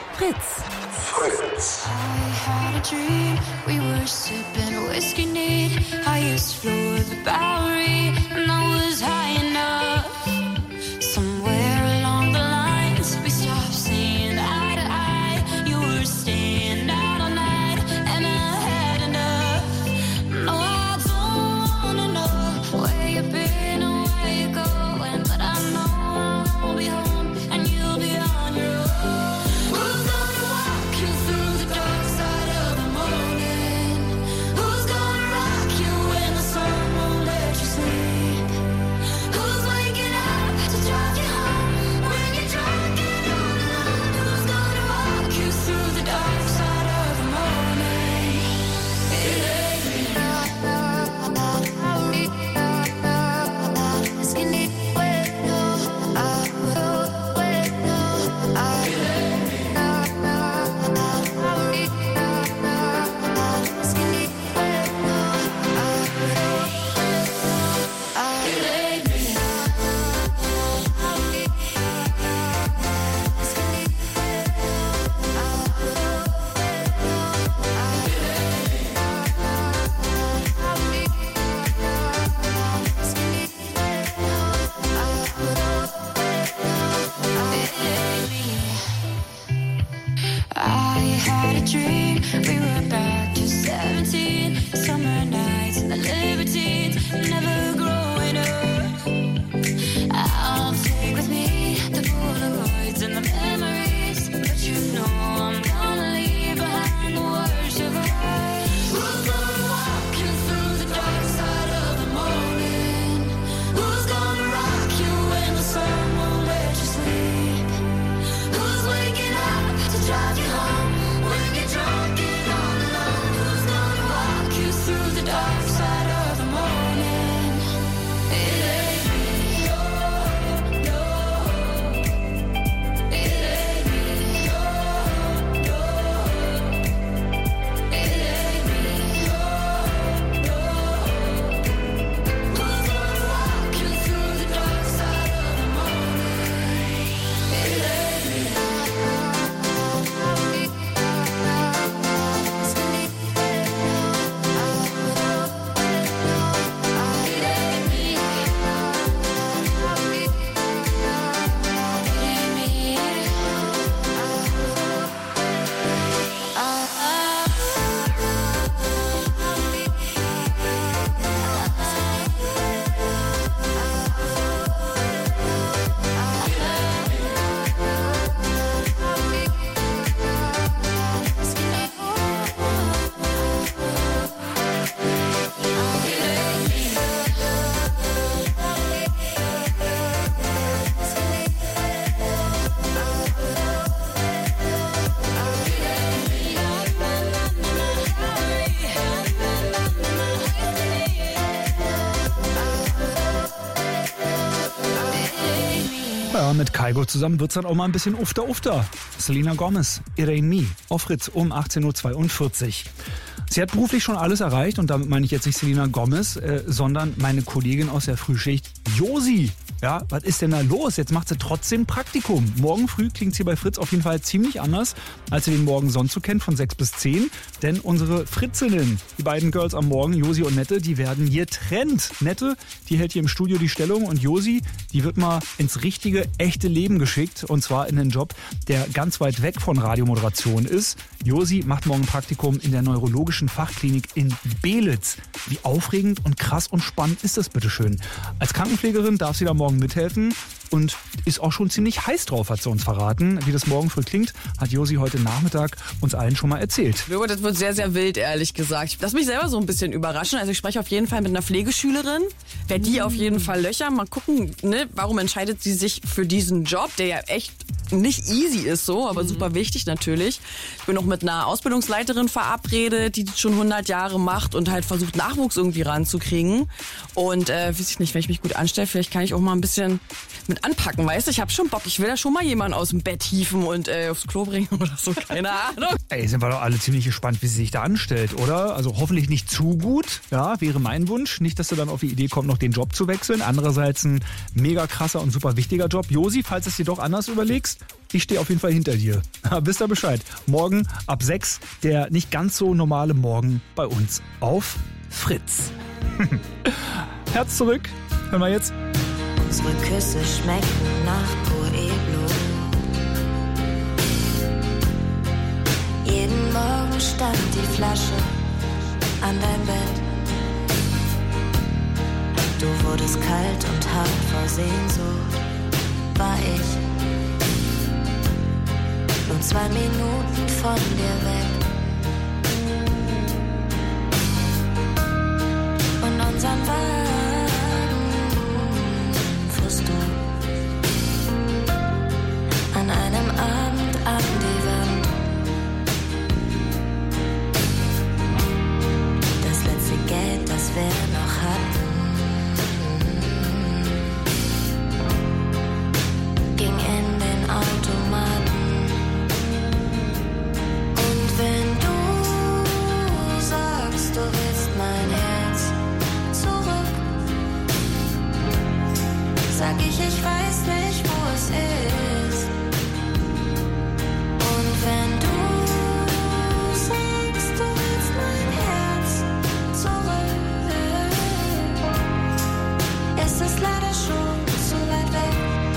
Fritz. I had a dream, we were sipping whiskey neat, highest floor of the Bowery, and I was high enough. Somewhere along the lines, we stopped seeing eye to eye. You were staying out all night, and I had enough. No, I don't wanna know where you've been or where you're going, but I know I'll be home, and you'll be on your own. Who's gonna walk you through the dark side of the morning? Who's gonna rock you when the sun won't let you sleep? Who's waking up to drive you home when you're drunk and all alone? Who's gonna walk you through the dark side of the morning? It ain't me. Skinny way, no, way, no, skinny way, I had a dream, we were back to 17, summer nights and the libertines, never growing up. I'll take with me the Polaroids and the memories, but you know I'm gonna leave behind the worst of us. Who's gonna walk you through the dark side of the morning? Who's gonna rock you when the sun won't let you sleep? Who's waking up to drive you home when you're drunk and all alone? Who's gonna walk you through the dark side of the morning? It ain't me. No, no. It ain't me. No, no. It ain't me. No, no. Who's gonna walk you through the dark side of the morning? It ain't me. Ja, mit Kygo zusammen wird's dann auch mal ein bisschen ufter. Selena Gomez, It Ain't Me, auf Fritz um 18.42 Uhr. Sie hat beruflich schon alles erreicht und damit meine ich jetzt nicht Selena Gomez, sondern meine Kollegin aus der Frühschicht, Josi. Ja, was ist denn da los? Jetzt macht sie trotzdem Praktikum. Morgen früh klingt sie bei Fritz auf jeden Fall ziemlich anders, als ihr den Morgen sonst so kennt, von 6 bis 10. Denn unsere Fritzinnen, die beiden Girls am Morgen, Josi und Nette, die werden hier Trend. Nette, die hält hier im Studio die Stellung und Josi, die wird mal ins richtige, echte Leben geschickt. Und zwar in einen Job, der ganz weit weg von Radiomoderation ist. Josi macht morgen Praktikum in der neurologischen Fachklinik in Belitz. Wie aufregend und krass und spannend ist das bitteschön. Als Krankenpflegerin darf sie da morgen mithelfen. und ist auch schon ziemlich heiß drauf, hat sie uns verraten. Wie das morgen früh klingt, hat Josi heute Nachmittag uns allen schon mal erzählt. Das wird sehr, sehr wild, ehrlich gesagt. Lass mich selber so ein bisschen überraschen. Also ich spreche auf jeden Fall mit einer Pflegeschülerin. Werde die auf jeden Fall löchern. Mal gucken, ne, warum entscheidet sie sich für diesen Job, der ja echt nicht easy ist so, aber super wichtig natürlich. Ich bin noch mit einer Ausbildungsleiterin verabredet, die das schon 100 Jahre macht und halt versucht, Nachwuchs irgendwie ranzukriegen. Und weiß ich nicht, wenn ich mich gut anstelle, vielleicht kann ich auch mal ein bisschen mit anpacken, weißt du? Ich habe schon Bock, ich will da schon mal jemanden aus dem Bett hieven und aufs Klo bringen oder so, keine Ahnung. Ey, sind wir doch alle ziemlich gespannt, wie sie sich da anstellt, oder? Also hoffentlich nicht zu gut, ja, wäre mein Wunsch. Nicht, dass sie dann auf die Idee kommt, noch den Job zu wechseln. Andererseits ein mega krasser und super wichtiger Job. Josi, falls du es dir doch anders überlegst, ich stehe auf jeden Fall hinter dir. Wisst ihr Bescheid. Morgen ab 6, der nicht ganz so normale Morgen bei uns auf Fritz. Herz zurück, hören wir jetzt. Unsere Küsse schmecken nach Pueblo. Jeden Morgen stand die Flasche an dein Bett. Du wurdest kalt und hart vor Sehnsucht, war ich. Nur 2 Minuten von dir weg. Und unseren Wagen fuhrst du an einem Abend an die Wand. Das letzte Geld, das wir noch hatten, ging in den Automaten. Wenn du sagst, du willst mein Herz zurück, sag ich weiß nicht, wo es ist. Und wenn du sagst, du willst mein Herz zurück, ist es leider schon zu weit weg.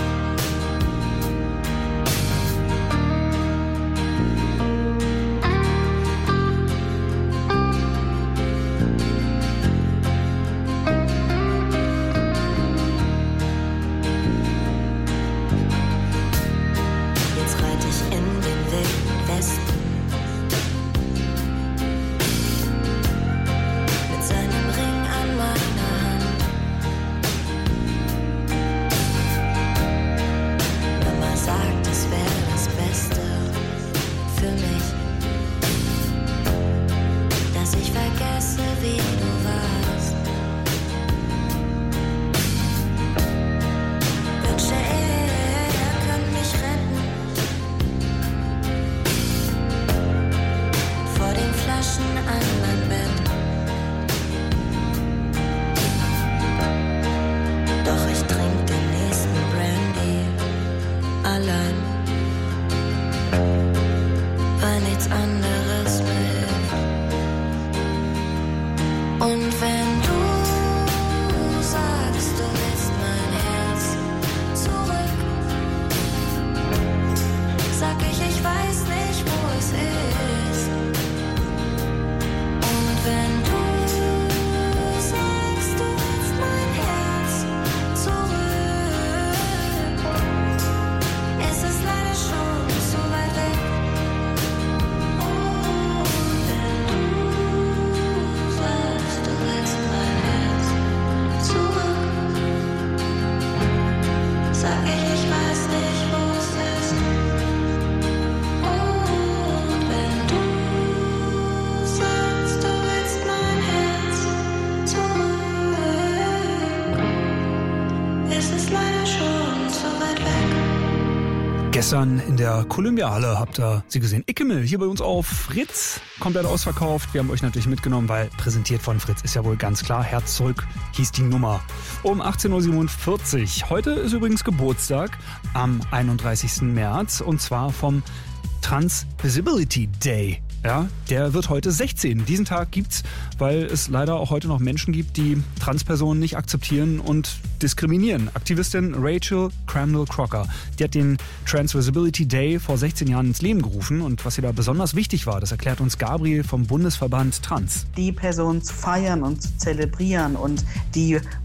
Gestern in der Kolumbiale habt ihr sie gesehen. Ickemel hier bei uns auf Fritz. Komplett ausverkauft. Wir haben euch natürlich mitgenommen, weil präsentiert von Fritz ist ja wohl ganz klar. Herz zurück hieß die Nummer. Um 18.47 Uhr. Heute ist übrigens Geburtstag am 31. März und zwar vom Trans Visibility Day. Ja, der wird heute 16. Diesen Tag gibt's, weil es leider auch heute noch Menschen gibt, die Transpersonen nicht akzeptieren und diskriminieren. Aktivistin Rachel Cramnell Crocker, die hat den Trans Visibility Day vor 16 Jahren ins Leben gerufen und was ihr da besonders wichtig war, das erklärt uns Gabriel vom Bundesverband Trans. Die Person zu feiern und zu zelebrieren und die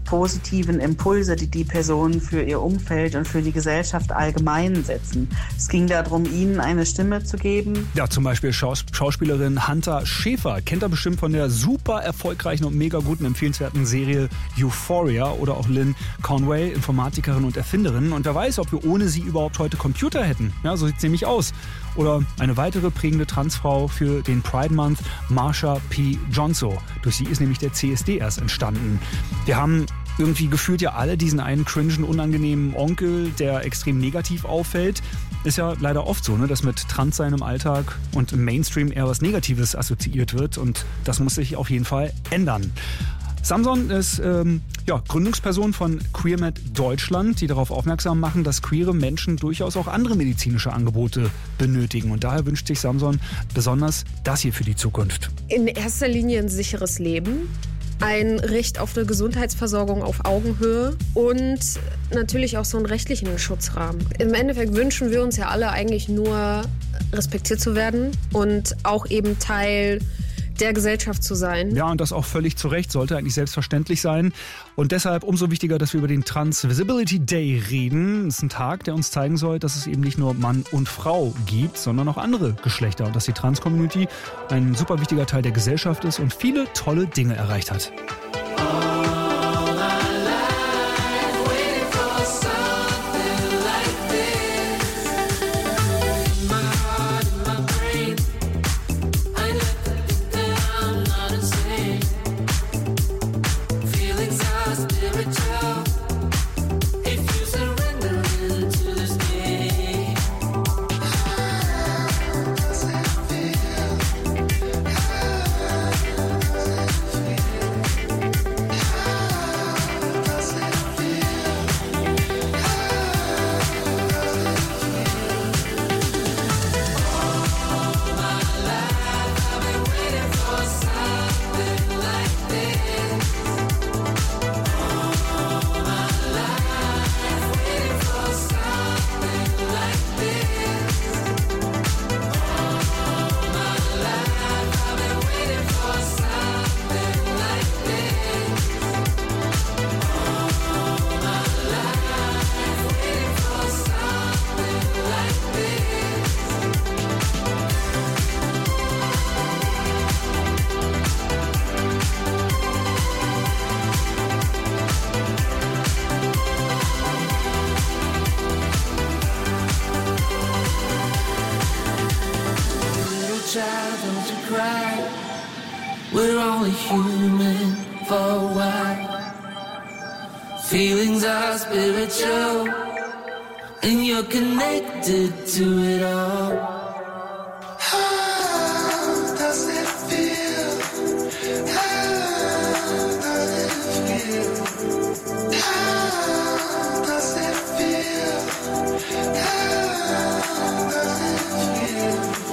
positiven Impulse, die die Personen für ihr Umfeld und für die Gesellschaft allgemein setzen. Es ging darum, ihnen eine Stimme zu geben. Ja, zum Beispiel Schauspielerin Hunter Schäfer. Kennt ihr bestimmt von der super erfolgreichen und mega guten, empfehlenswerten Serie Euphoria. Oder auch Lynn Conway, Informatikerin und Erfinderin. Und wer weiß, ob wir ohne sie überhaupt heute Computer hätten. Ja, so sieht es nämlich aus. Oder eine weitere prägende Transfrau für den Pride Month, Marsha P. Johnson. Durch sie ist nämlich der CSD erst entstanden. Wir haben irgendwie gefühlt ja alle diesen einen cringen, unangenehmen Onkel, der extrem negativ auffällt. Ist ja leider oft so, ne, dass mit Transsein im Alltag und im Mainstream eher was Negatives assoziiert wird. Und das muss sich auf jeden Fall ändern. Samson ist Gründungsperson von QueerMed Deutschland, die darauf aufmerksam machen, dass queere Menschen durchaus auch andere medizinische Angebote benötigen. Und daher wünscht sich Samson besonders das hier für die Zukunft. In erster Linie ein sicheres Leben, ein Recht auf eine Gesundheitsversorgung auf Augenhöhe und natürlich auch so einen rechtlichen Schutzrahmen. Im Endeffekt wünschen wir uns ja alle eigentlich nur, respektiert zu werden und auch eben Teil der Gesellschaft zu sein. Ja, und das auch völlig zu Recht, sollte eigentlich selbstverständlich sein. Und deshalb umso wichtiger, dass wir über den Trans Visibility Day reden. Das ist ein Tag, der uns zeigen soll, dass es eben nicht nur Mann und Frau gibt, sondern auch andere Geschlechter. Und dass die Trans-Community ein super wichtiger Teil der Gesellschaft ist und viele tolle Dinge erreicht hat. We're only human for a while. Feelings are spiritual, and you're connected to it all. How does it feel? How does it feel? How does it feel? How does it feel?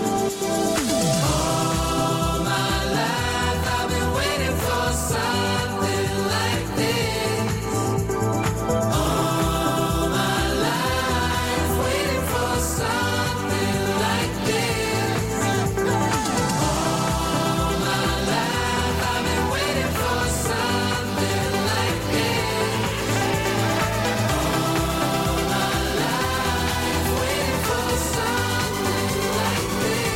All my life I've been waiting for something like this. All my life waiting for something like this. All my life I've been waiting for something like this. All my life waiting for something like this.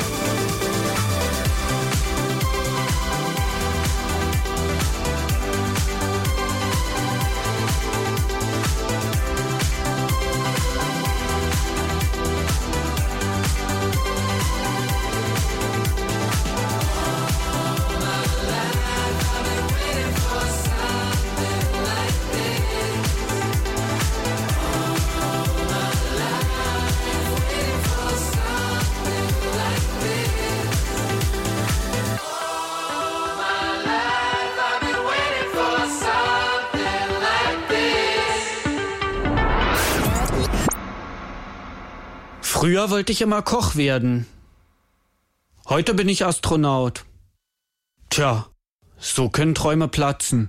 Früher wollte ich immer Koch werden. Heute bin ich Astronaut. Tja, so können Träume platzen.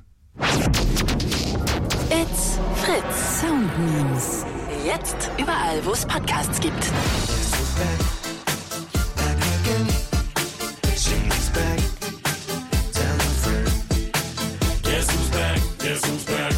It's Fritz. Sound News. Jetzt überall, wo es Podcasts gibt. She's back. Tell her friend. Guess who's back? Guess who's back?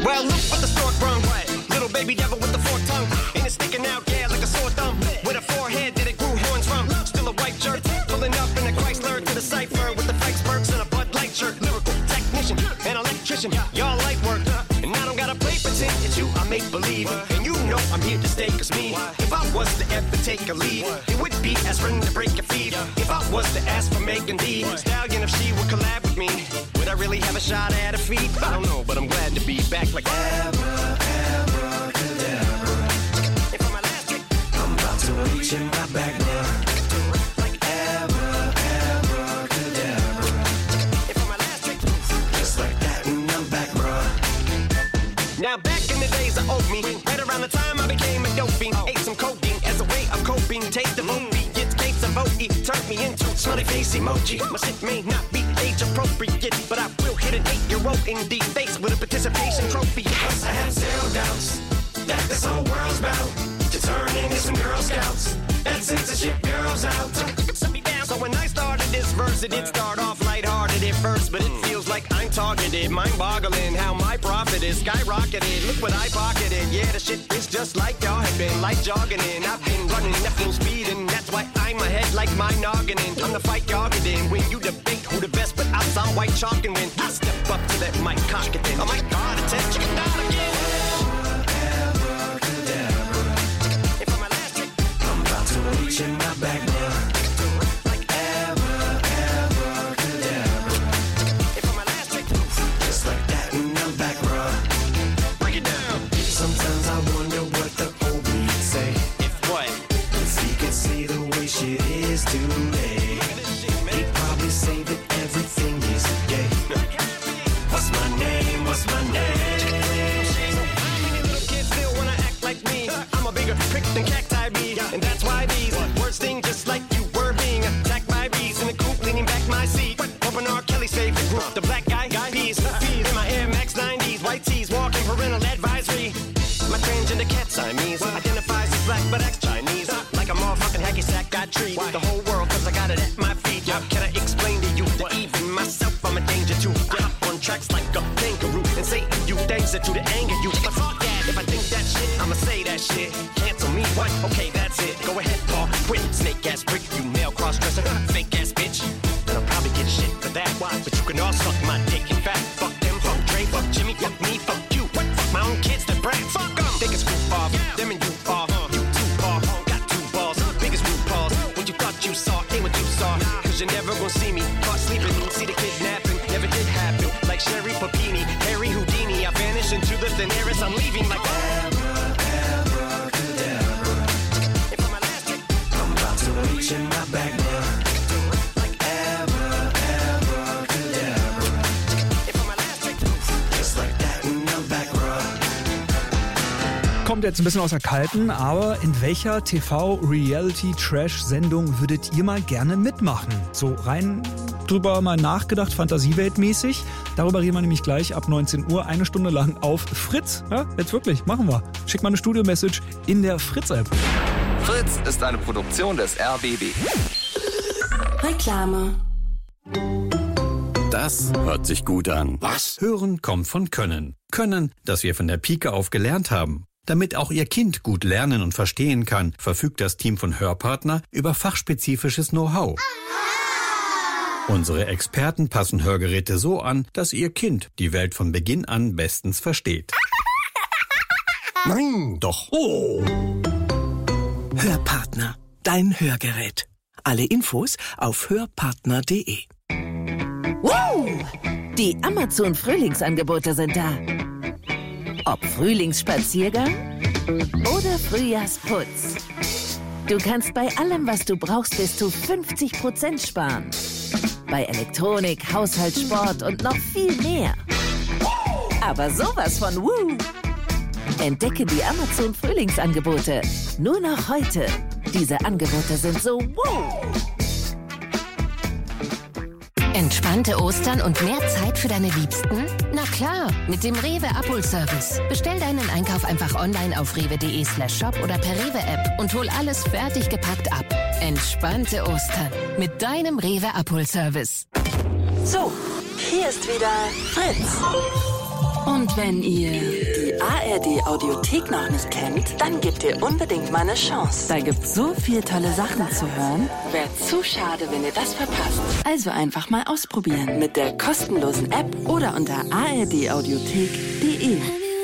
Well, look what the stork brung. Little baby devil with the forked tongue. And it's sticking out, yeah, like a sore thumb. With a forehead that it grew horns from. Still a white shirt, pulling up in a Chrysler to the cipher with the Fikes Perks and a Bud Light shirt. Lyrical technician, an electrician, y'all light work. And I don't gotta play pretend, it's you I make believe. And you know I'm here to stay, cause me, if I was to ever take a leave, it would be aspirin to break your feet. If I was to ask for Megan Thee Stallion, if she would collab with me, would I really have a shot at her feet? I don't know, but I'm glad to be back like abracadabra. If I'm my last trick, I'm about to reach in my back, bruh. Like abracadabra. If I'm my last trick, just like that, and I'm back, bruh. Now back in the days I owed me, right around the time I became a dopey, ate some codeine as a way of coping, take the movie, it's case of OE, turned me into smiley face emoji. My shit may not be age appropriate, but I will hit an 8-year-old in the face with a participation trophy. Plus I have zero doubts that this whole world's bound to turn into some Girl Scouts and censorship girls out. So when I started this verse, it did start off lighthearted at first, but it feels like I'm targeted, mind-boggling how my profit is skyrocketed. Look what I pocketed, yeah, the shit is just like y'all have been, like jogging in. I've been running at full speed, and that's why I'm ahead like my noggin in. Time to fight y'all get in, when you debate who the best, but I'm some white chalk and win. I step up to that mic, cock it in. Oh my God, attention, chicken down again. If I'm my last trick, I'm about to reach in my bag, bruh. Today, he'd probably say that everything is gay. What's my name? What's my name? Little kids still wanna act like me. I'm a bigger prick than cacti bee, and that's why these words sting just like you were being attacked by bees in the coop, leaning back my seat. Open R. Kelly's favorite group, the black guy peas. In my Air Max 90s, white tees, walking parental advisory. My transgender cat Siamese identifies as black but acts Chinese. Like a motherfucking hacky sack, I treat the whole world cause I got it at my feet. How can I explain to you that even myself I'm a danger to? I hop on tracks like a kangaroo and say a few things that to the anger you. But fuck that, if I think that shit, I'ma say that shit. Cancel me, what? Okay, that's it. Go ahead, Paul, quit. Snake ass prick, you male cross-dresser, fake ass bitch. Then I'll probably get shit for that. Why? But you can all suck my dick. In fact, fuck them, fuck Dre, fuck Jimmy, fuck me, fuck you. What? Fuck my own kids that brag. Fuck them. They can screw off. Them and you off. You too off. Got two balls. Biggest root balls. What you thought you saw ain't what you saw. Cause you're never gonna see me caught sleeping. See the kidnapping. Never did happen. Like Sherry Papini, Harry Houdini. I vanish into the thin air as I'm leaving like abracadabra. If I'm my last trick, I'm about to reach in my bag, bruh. Like abracadabra. If I'm my last trick, just like that and I'm back, bruh. Kommt jetzt ein bisschen aus der Kalten, aber in welcher TV-Reality-Trash-Sendung würdet ihr mal gerne mitmachen? So rein drüber mal nachgedacht, fantasieweltmäßig. Darüber reden wir nämlich gleich ab 19 Uhr, 1 Stunde lang auf Fritz. Ja, jetzt wirklich, machen wir. Schickt mal eine Studio-Message in der Fritz-App. Fritz ist eine Produktion des RBB. Reklame. Das hört sich gut an. Was? Hören kommt von Können. Können, das wir von der Pike auf gelernt haben. Damit auch Ihr Kind gut lernen und verstehen kann, verfügt das Team von Hörpartner über fachspezifisches Know-how. Unsere Experten passen Hörgeräte so an, dass Ihr Kind die Welt von Beginn an bestens versteht. Nein, doch. Oh. Hörpartner, dein Hörgerät. Alle Infos auf hörpartner.de. Wow! Die Amazon-Frühlingsangebote sind da. Ob Frühlingsspaziergang oder Frühjahrsputz. Du kannst bei allem, was du brauchst, bis zu 50% sparen. Bei Elektronik, Haushalt, Sport und noch viel mehr. Aber sowas von Woo! Entdecke die Amazon-Frühlingsangebote. Nur noch heute. Diese Angebote sind so wow! Entspannte Ostern und mehr Zeit für deine Liebsten? Na klar, mit dem Rewe Abholservice. Bestell deinen Einkauf einfach online auf rewe.de/shop oder per Rewe-App und hol alles fertig gepackt ab. Entspannte Ostern mit deinem Rewe Abholservice. So, hier ist wieder Fritz. Und wenn ihr die ARD-Audiothek noch nicht kennt, dann gebt ihr unbedingt mal eine Chance. Da gibt's so viel tolle Sachen zu hören. Wäre zu schade, wenn ihr das verpasst. Also einfach mal ausprobieren mit der kostenlosen App oder unter ardaudiothek.de.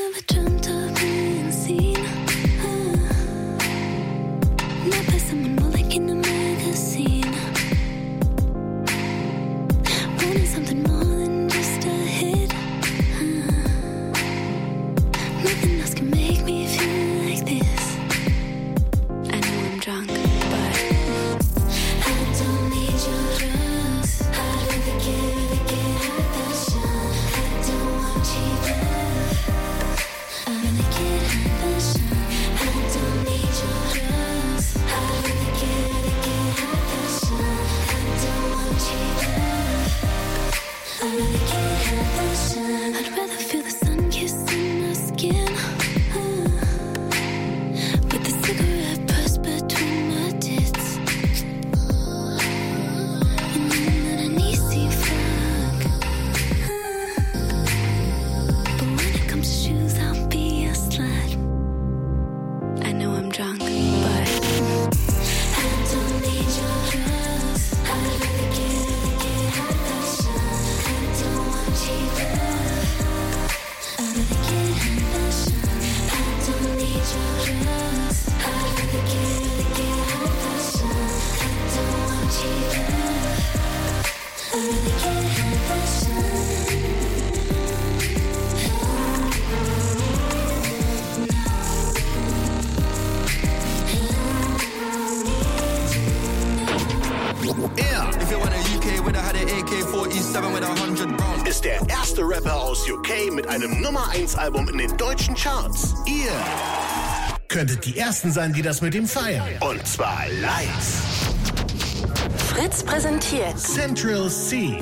Er ist der erste Rapper aus UK mit einem Nummer-1-Album in den deutschen Charts. Ihr könntet die Ersten sein, die das mit ihm feiern. Und zwar live. Fritz präsentiert Central C.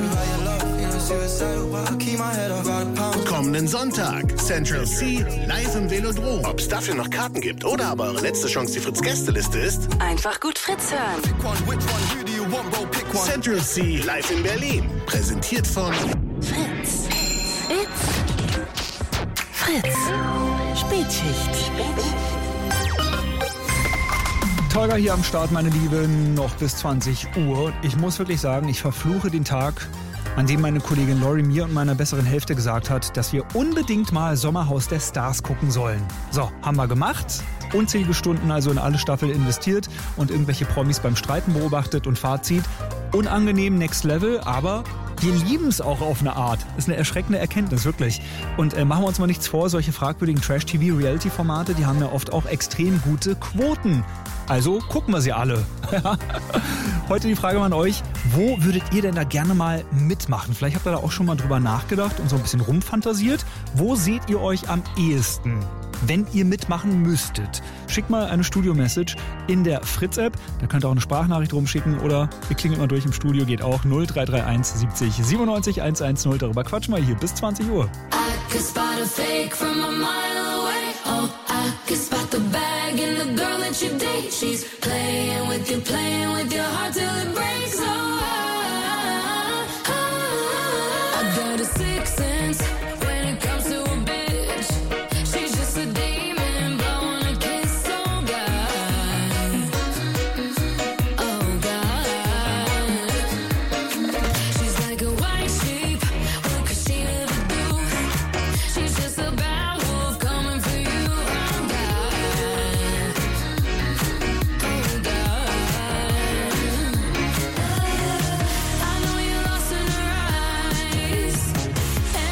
Kommenden Sonntag Central C live im Velodrom. Ob es dafür noch Karten gibt oder aber eure letzte Chance die Fritz-Gästeliste ist, einfach gut Fritz hören. Central C live in Berlin. Präsentiert von Fritz. Fritz. Spätschicht. Tolga hier am Start, meine Lieben, noch bis 20 Uhr. Ich muss wirklich sagen, ich verfluche den Tag, an dem meine Kollegin Lori mir und meiner besseren Hälfte gesagt hat, dass wir unbedingt mal Sommerhaus der Stars gucken sollen. So, haben wir gemacht. Unzählige Stunden also in alle Staffeln investiert und irgendwelche Promis beim Streiten beobachtet und Fazit. Unangenehm, next level, aber wir lieben es auch auf eine Art. Ist eine erschreckende Erkenntnis, wirklich. Und machen wir uns mal nichts vor, solche fragwürdigen Trash-TV-Reality-Formate, die haben ja oft auch extrem gute Quoten. Also gucken wir sie alle. Heute die Frage an euch, wo würdet ihr denn da gerne mal mitmachen? Vielleicht habt ihr da auch schon mal drüber nachgedacht und so ein bisschen rumfantasiert. Wo seht ihr euch am ehesten, wenn ihr mitmachen müsstet? Schickt mal eine Studio-Message in der Fritz-App. Da könnt ihr auch eine Sprachnachricht rumschicken oder ihr klingelt mal durch im Studio, geht auch 0331 70 97 110. Darüber quatschen wir hier bis 20 Uhr. I could spot a fake from a mile away. Oh, I could spot the bag in the girl that you date. She's playing with your heart till it breaks. Oh, I got a sixth sense when it comes to a bitch. She's just a demon, but I wanna kiss, oh God. Oh God. She's like a white sheep, what could she ever do? She's just a bad wolf coming for you, oh God. Oh God. I know you're lost in her eyes.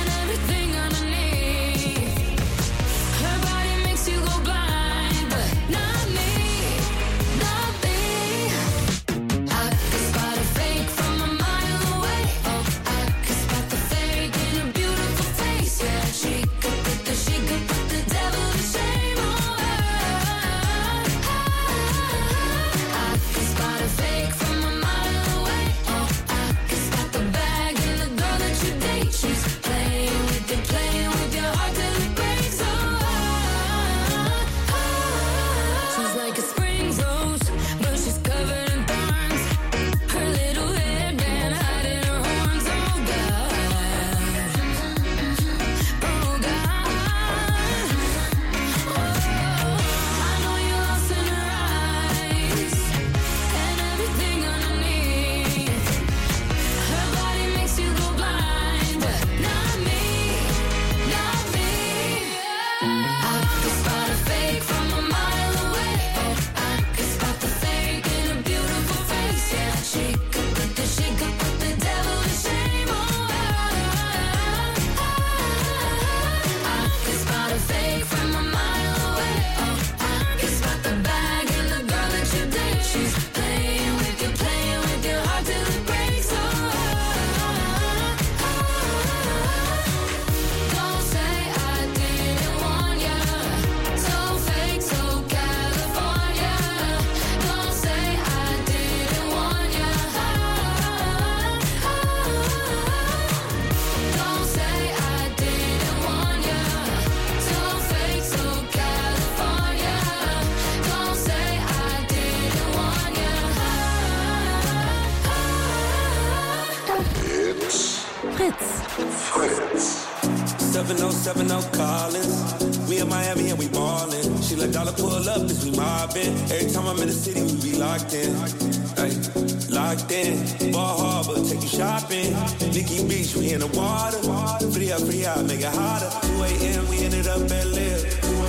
707 Collins. We in Miami and we ballin'. She let dollar pull up as we mobbin'. Every time I'm in the city, we be locked in. Ay, locked in. Ball Harbor, take you shopping. Nikki Beach, we in the water. Free up, make it hotter. 2 a.m. we ended up at Live.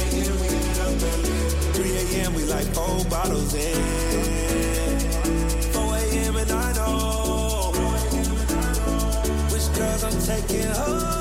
3 a.m. we like 4 bottles in. 4 a.m. and I know which girls I'm taking home.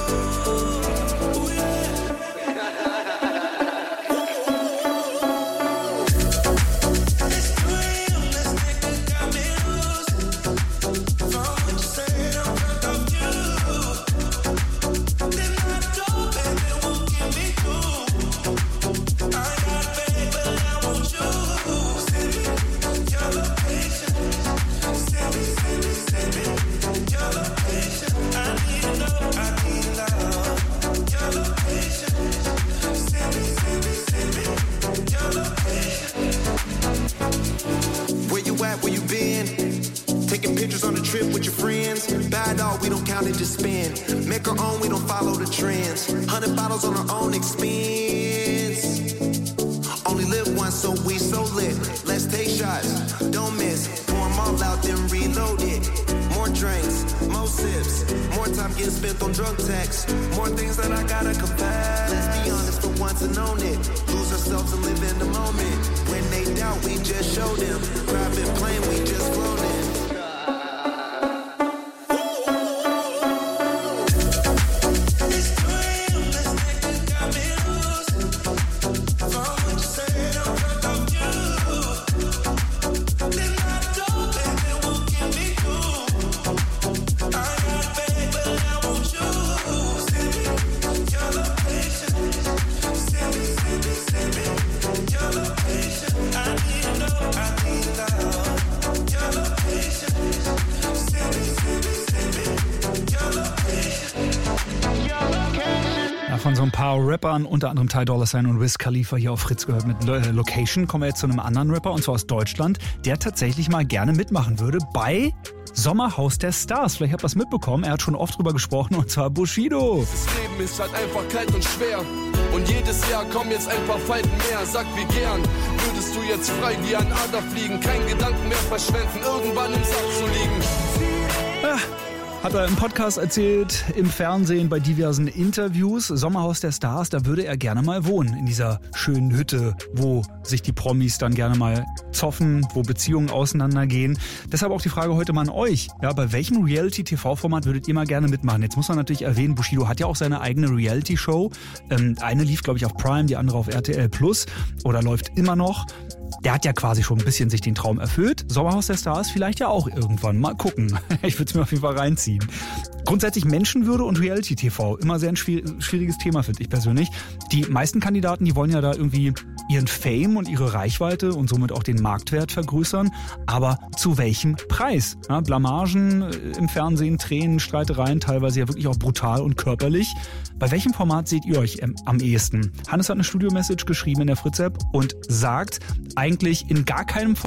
Just spend, make our own, we don't follow the trends. 100 bottles on our own expense. Only live once, so we so lit. Let's take shots, don't miss. Pour 'em all out, then reload it. More drinks, more sips. More time getting spent on drug texts. More things that I gotta confess. Let's be honest for once and own it. Lose ourselves and live in the moment. When they doubt, we just show them. Private plane, we just flown in. Von so ein paar Rappern, unter anderem Ty Dolla $ign und Wiz Khalifa hier auf Fritz gehört mit Location. Kommen wir jetzt zu einem anderen Rapper, und zwar aus Deutschland, der tatsächlich mal gerne mitmachen würde bei Sommerhaus der Stars. Vielleicht habt ihr das mitbekommen, er hat schon oft drüber gesprochen, und zwar Bushido. Das Leben ist halt einfach kalt und schwer. Und jedes Jahr kommen jetzt ein paar Falten mehr. Sag wie gern, würdest du jetzt frei wie ein Adler fliegen, keinen Gedanken mehr verschwenden, irgendwann im Sack zu liegen. Hat er im Podcast erzählt, im Fernsehen, bei diversen Interviews. Sommerhaus der Stars, da würde er gerne mal wohnen. In dieser schönen Hütte, wo sich die Promis dann gerne mal zoffen, wo Beziehungen auseinandergehen. Deshalb auch die Frage heute mal an euch. Ja, bei welchem Reality-TV-Format würdet ihr mal gerne mitmachen? Jetzt muss man natürlich erwähnen, Bushido hat ja auch seine eigene Reality-Show. Eine lief, glaube ich, auf Prime, die andere auf RTL Plus oder läuft immer noch. Der hat ja quasi schon ein bisschen sich den Traum erfüllt. Sommerhaus der Stars vielleicht ja auch irgendwann. Mal gucken. Ich würde es mir auf jeden Fall reinziehen. Grundsätzlich Menschenwürde und Reality-TV. Immer sehr ein schwieriges Thema, finde ich persönlich. Die meisten Kandidaten, die wollen ja da irgendwie ihren Fame und ihre Reichweite und somit auch den Marktwert vergrößern. Aber zu welchem Preis? Ja, Blamagen im Fernsehen, Tränen, Streitereien, teilweise ja wirklich auch brutal und körperlich. Bei welchem Format seht ihr euch am ehesten? Hannes hat eine Studio-Message geschrieben in der Fritz-App und sagt, eigentlich in gar keinem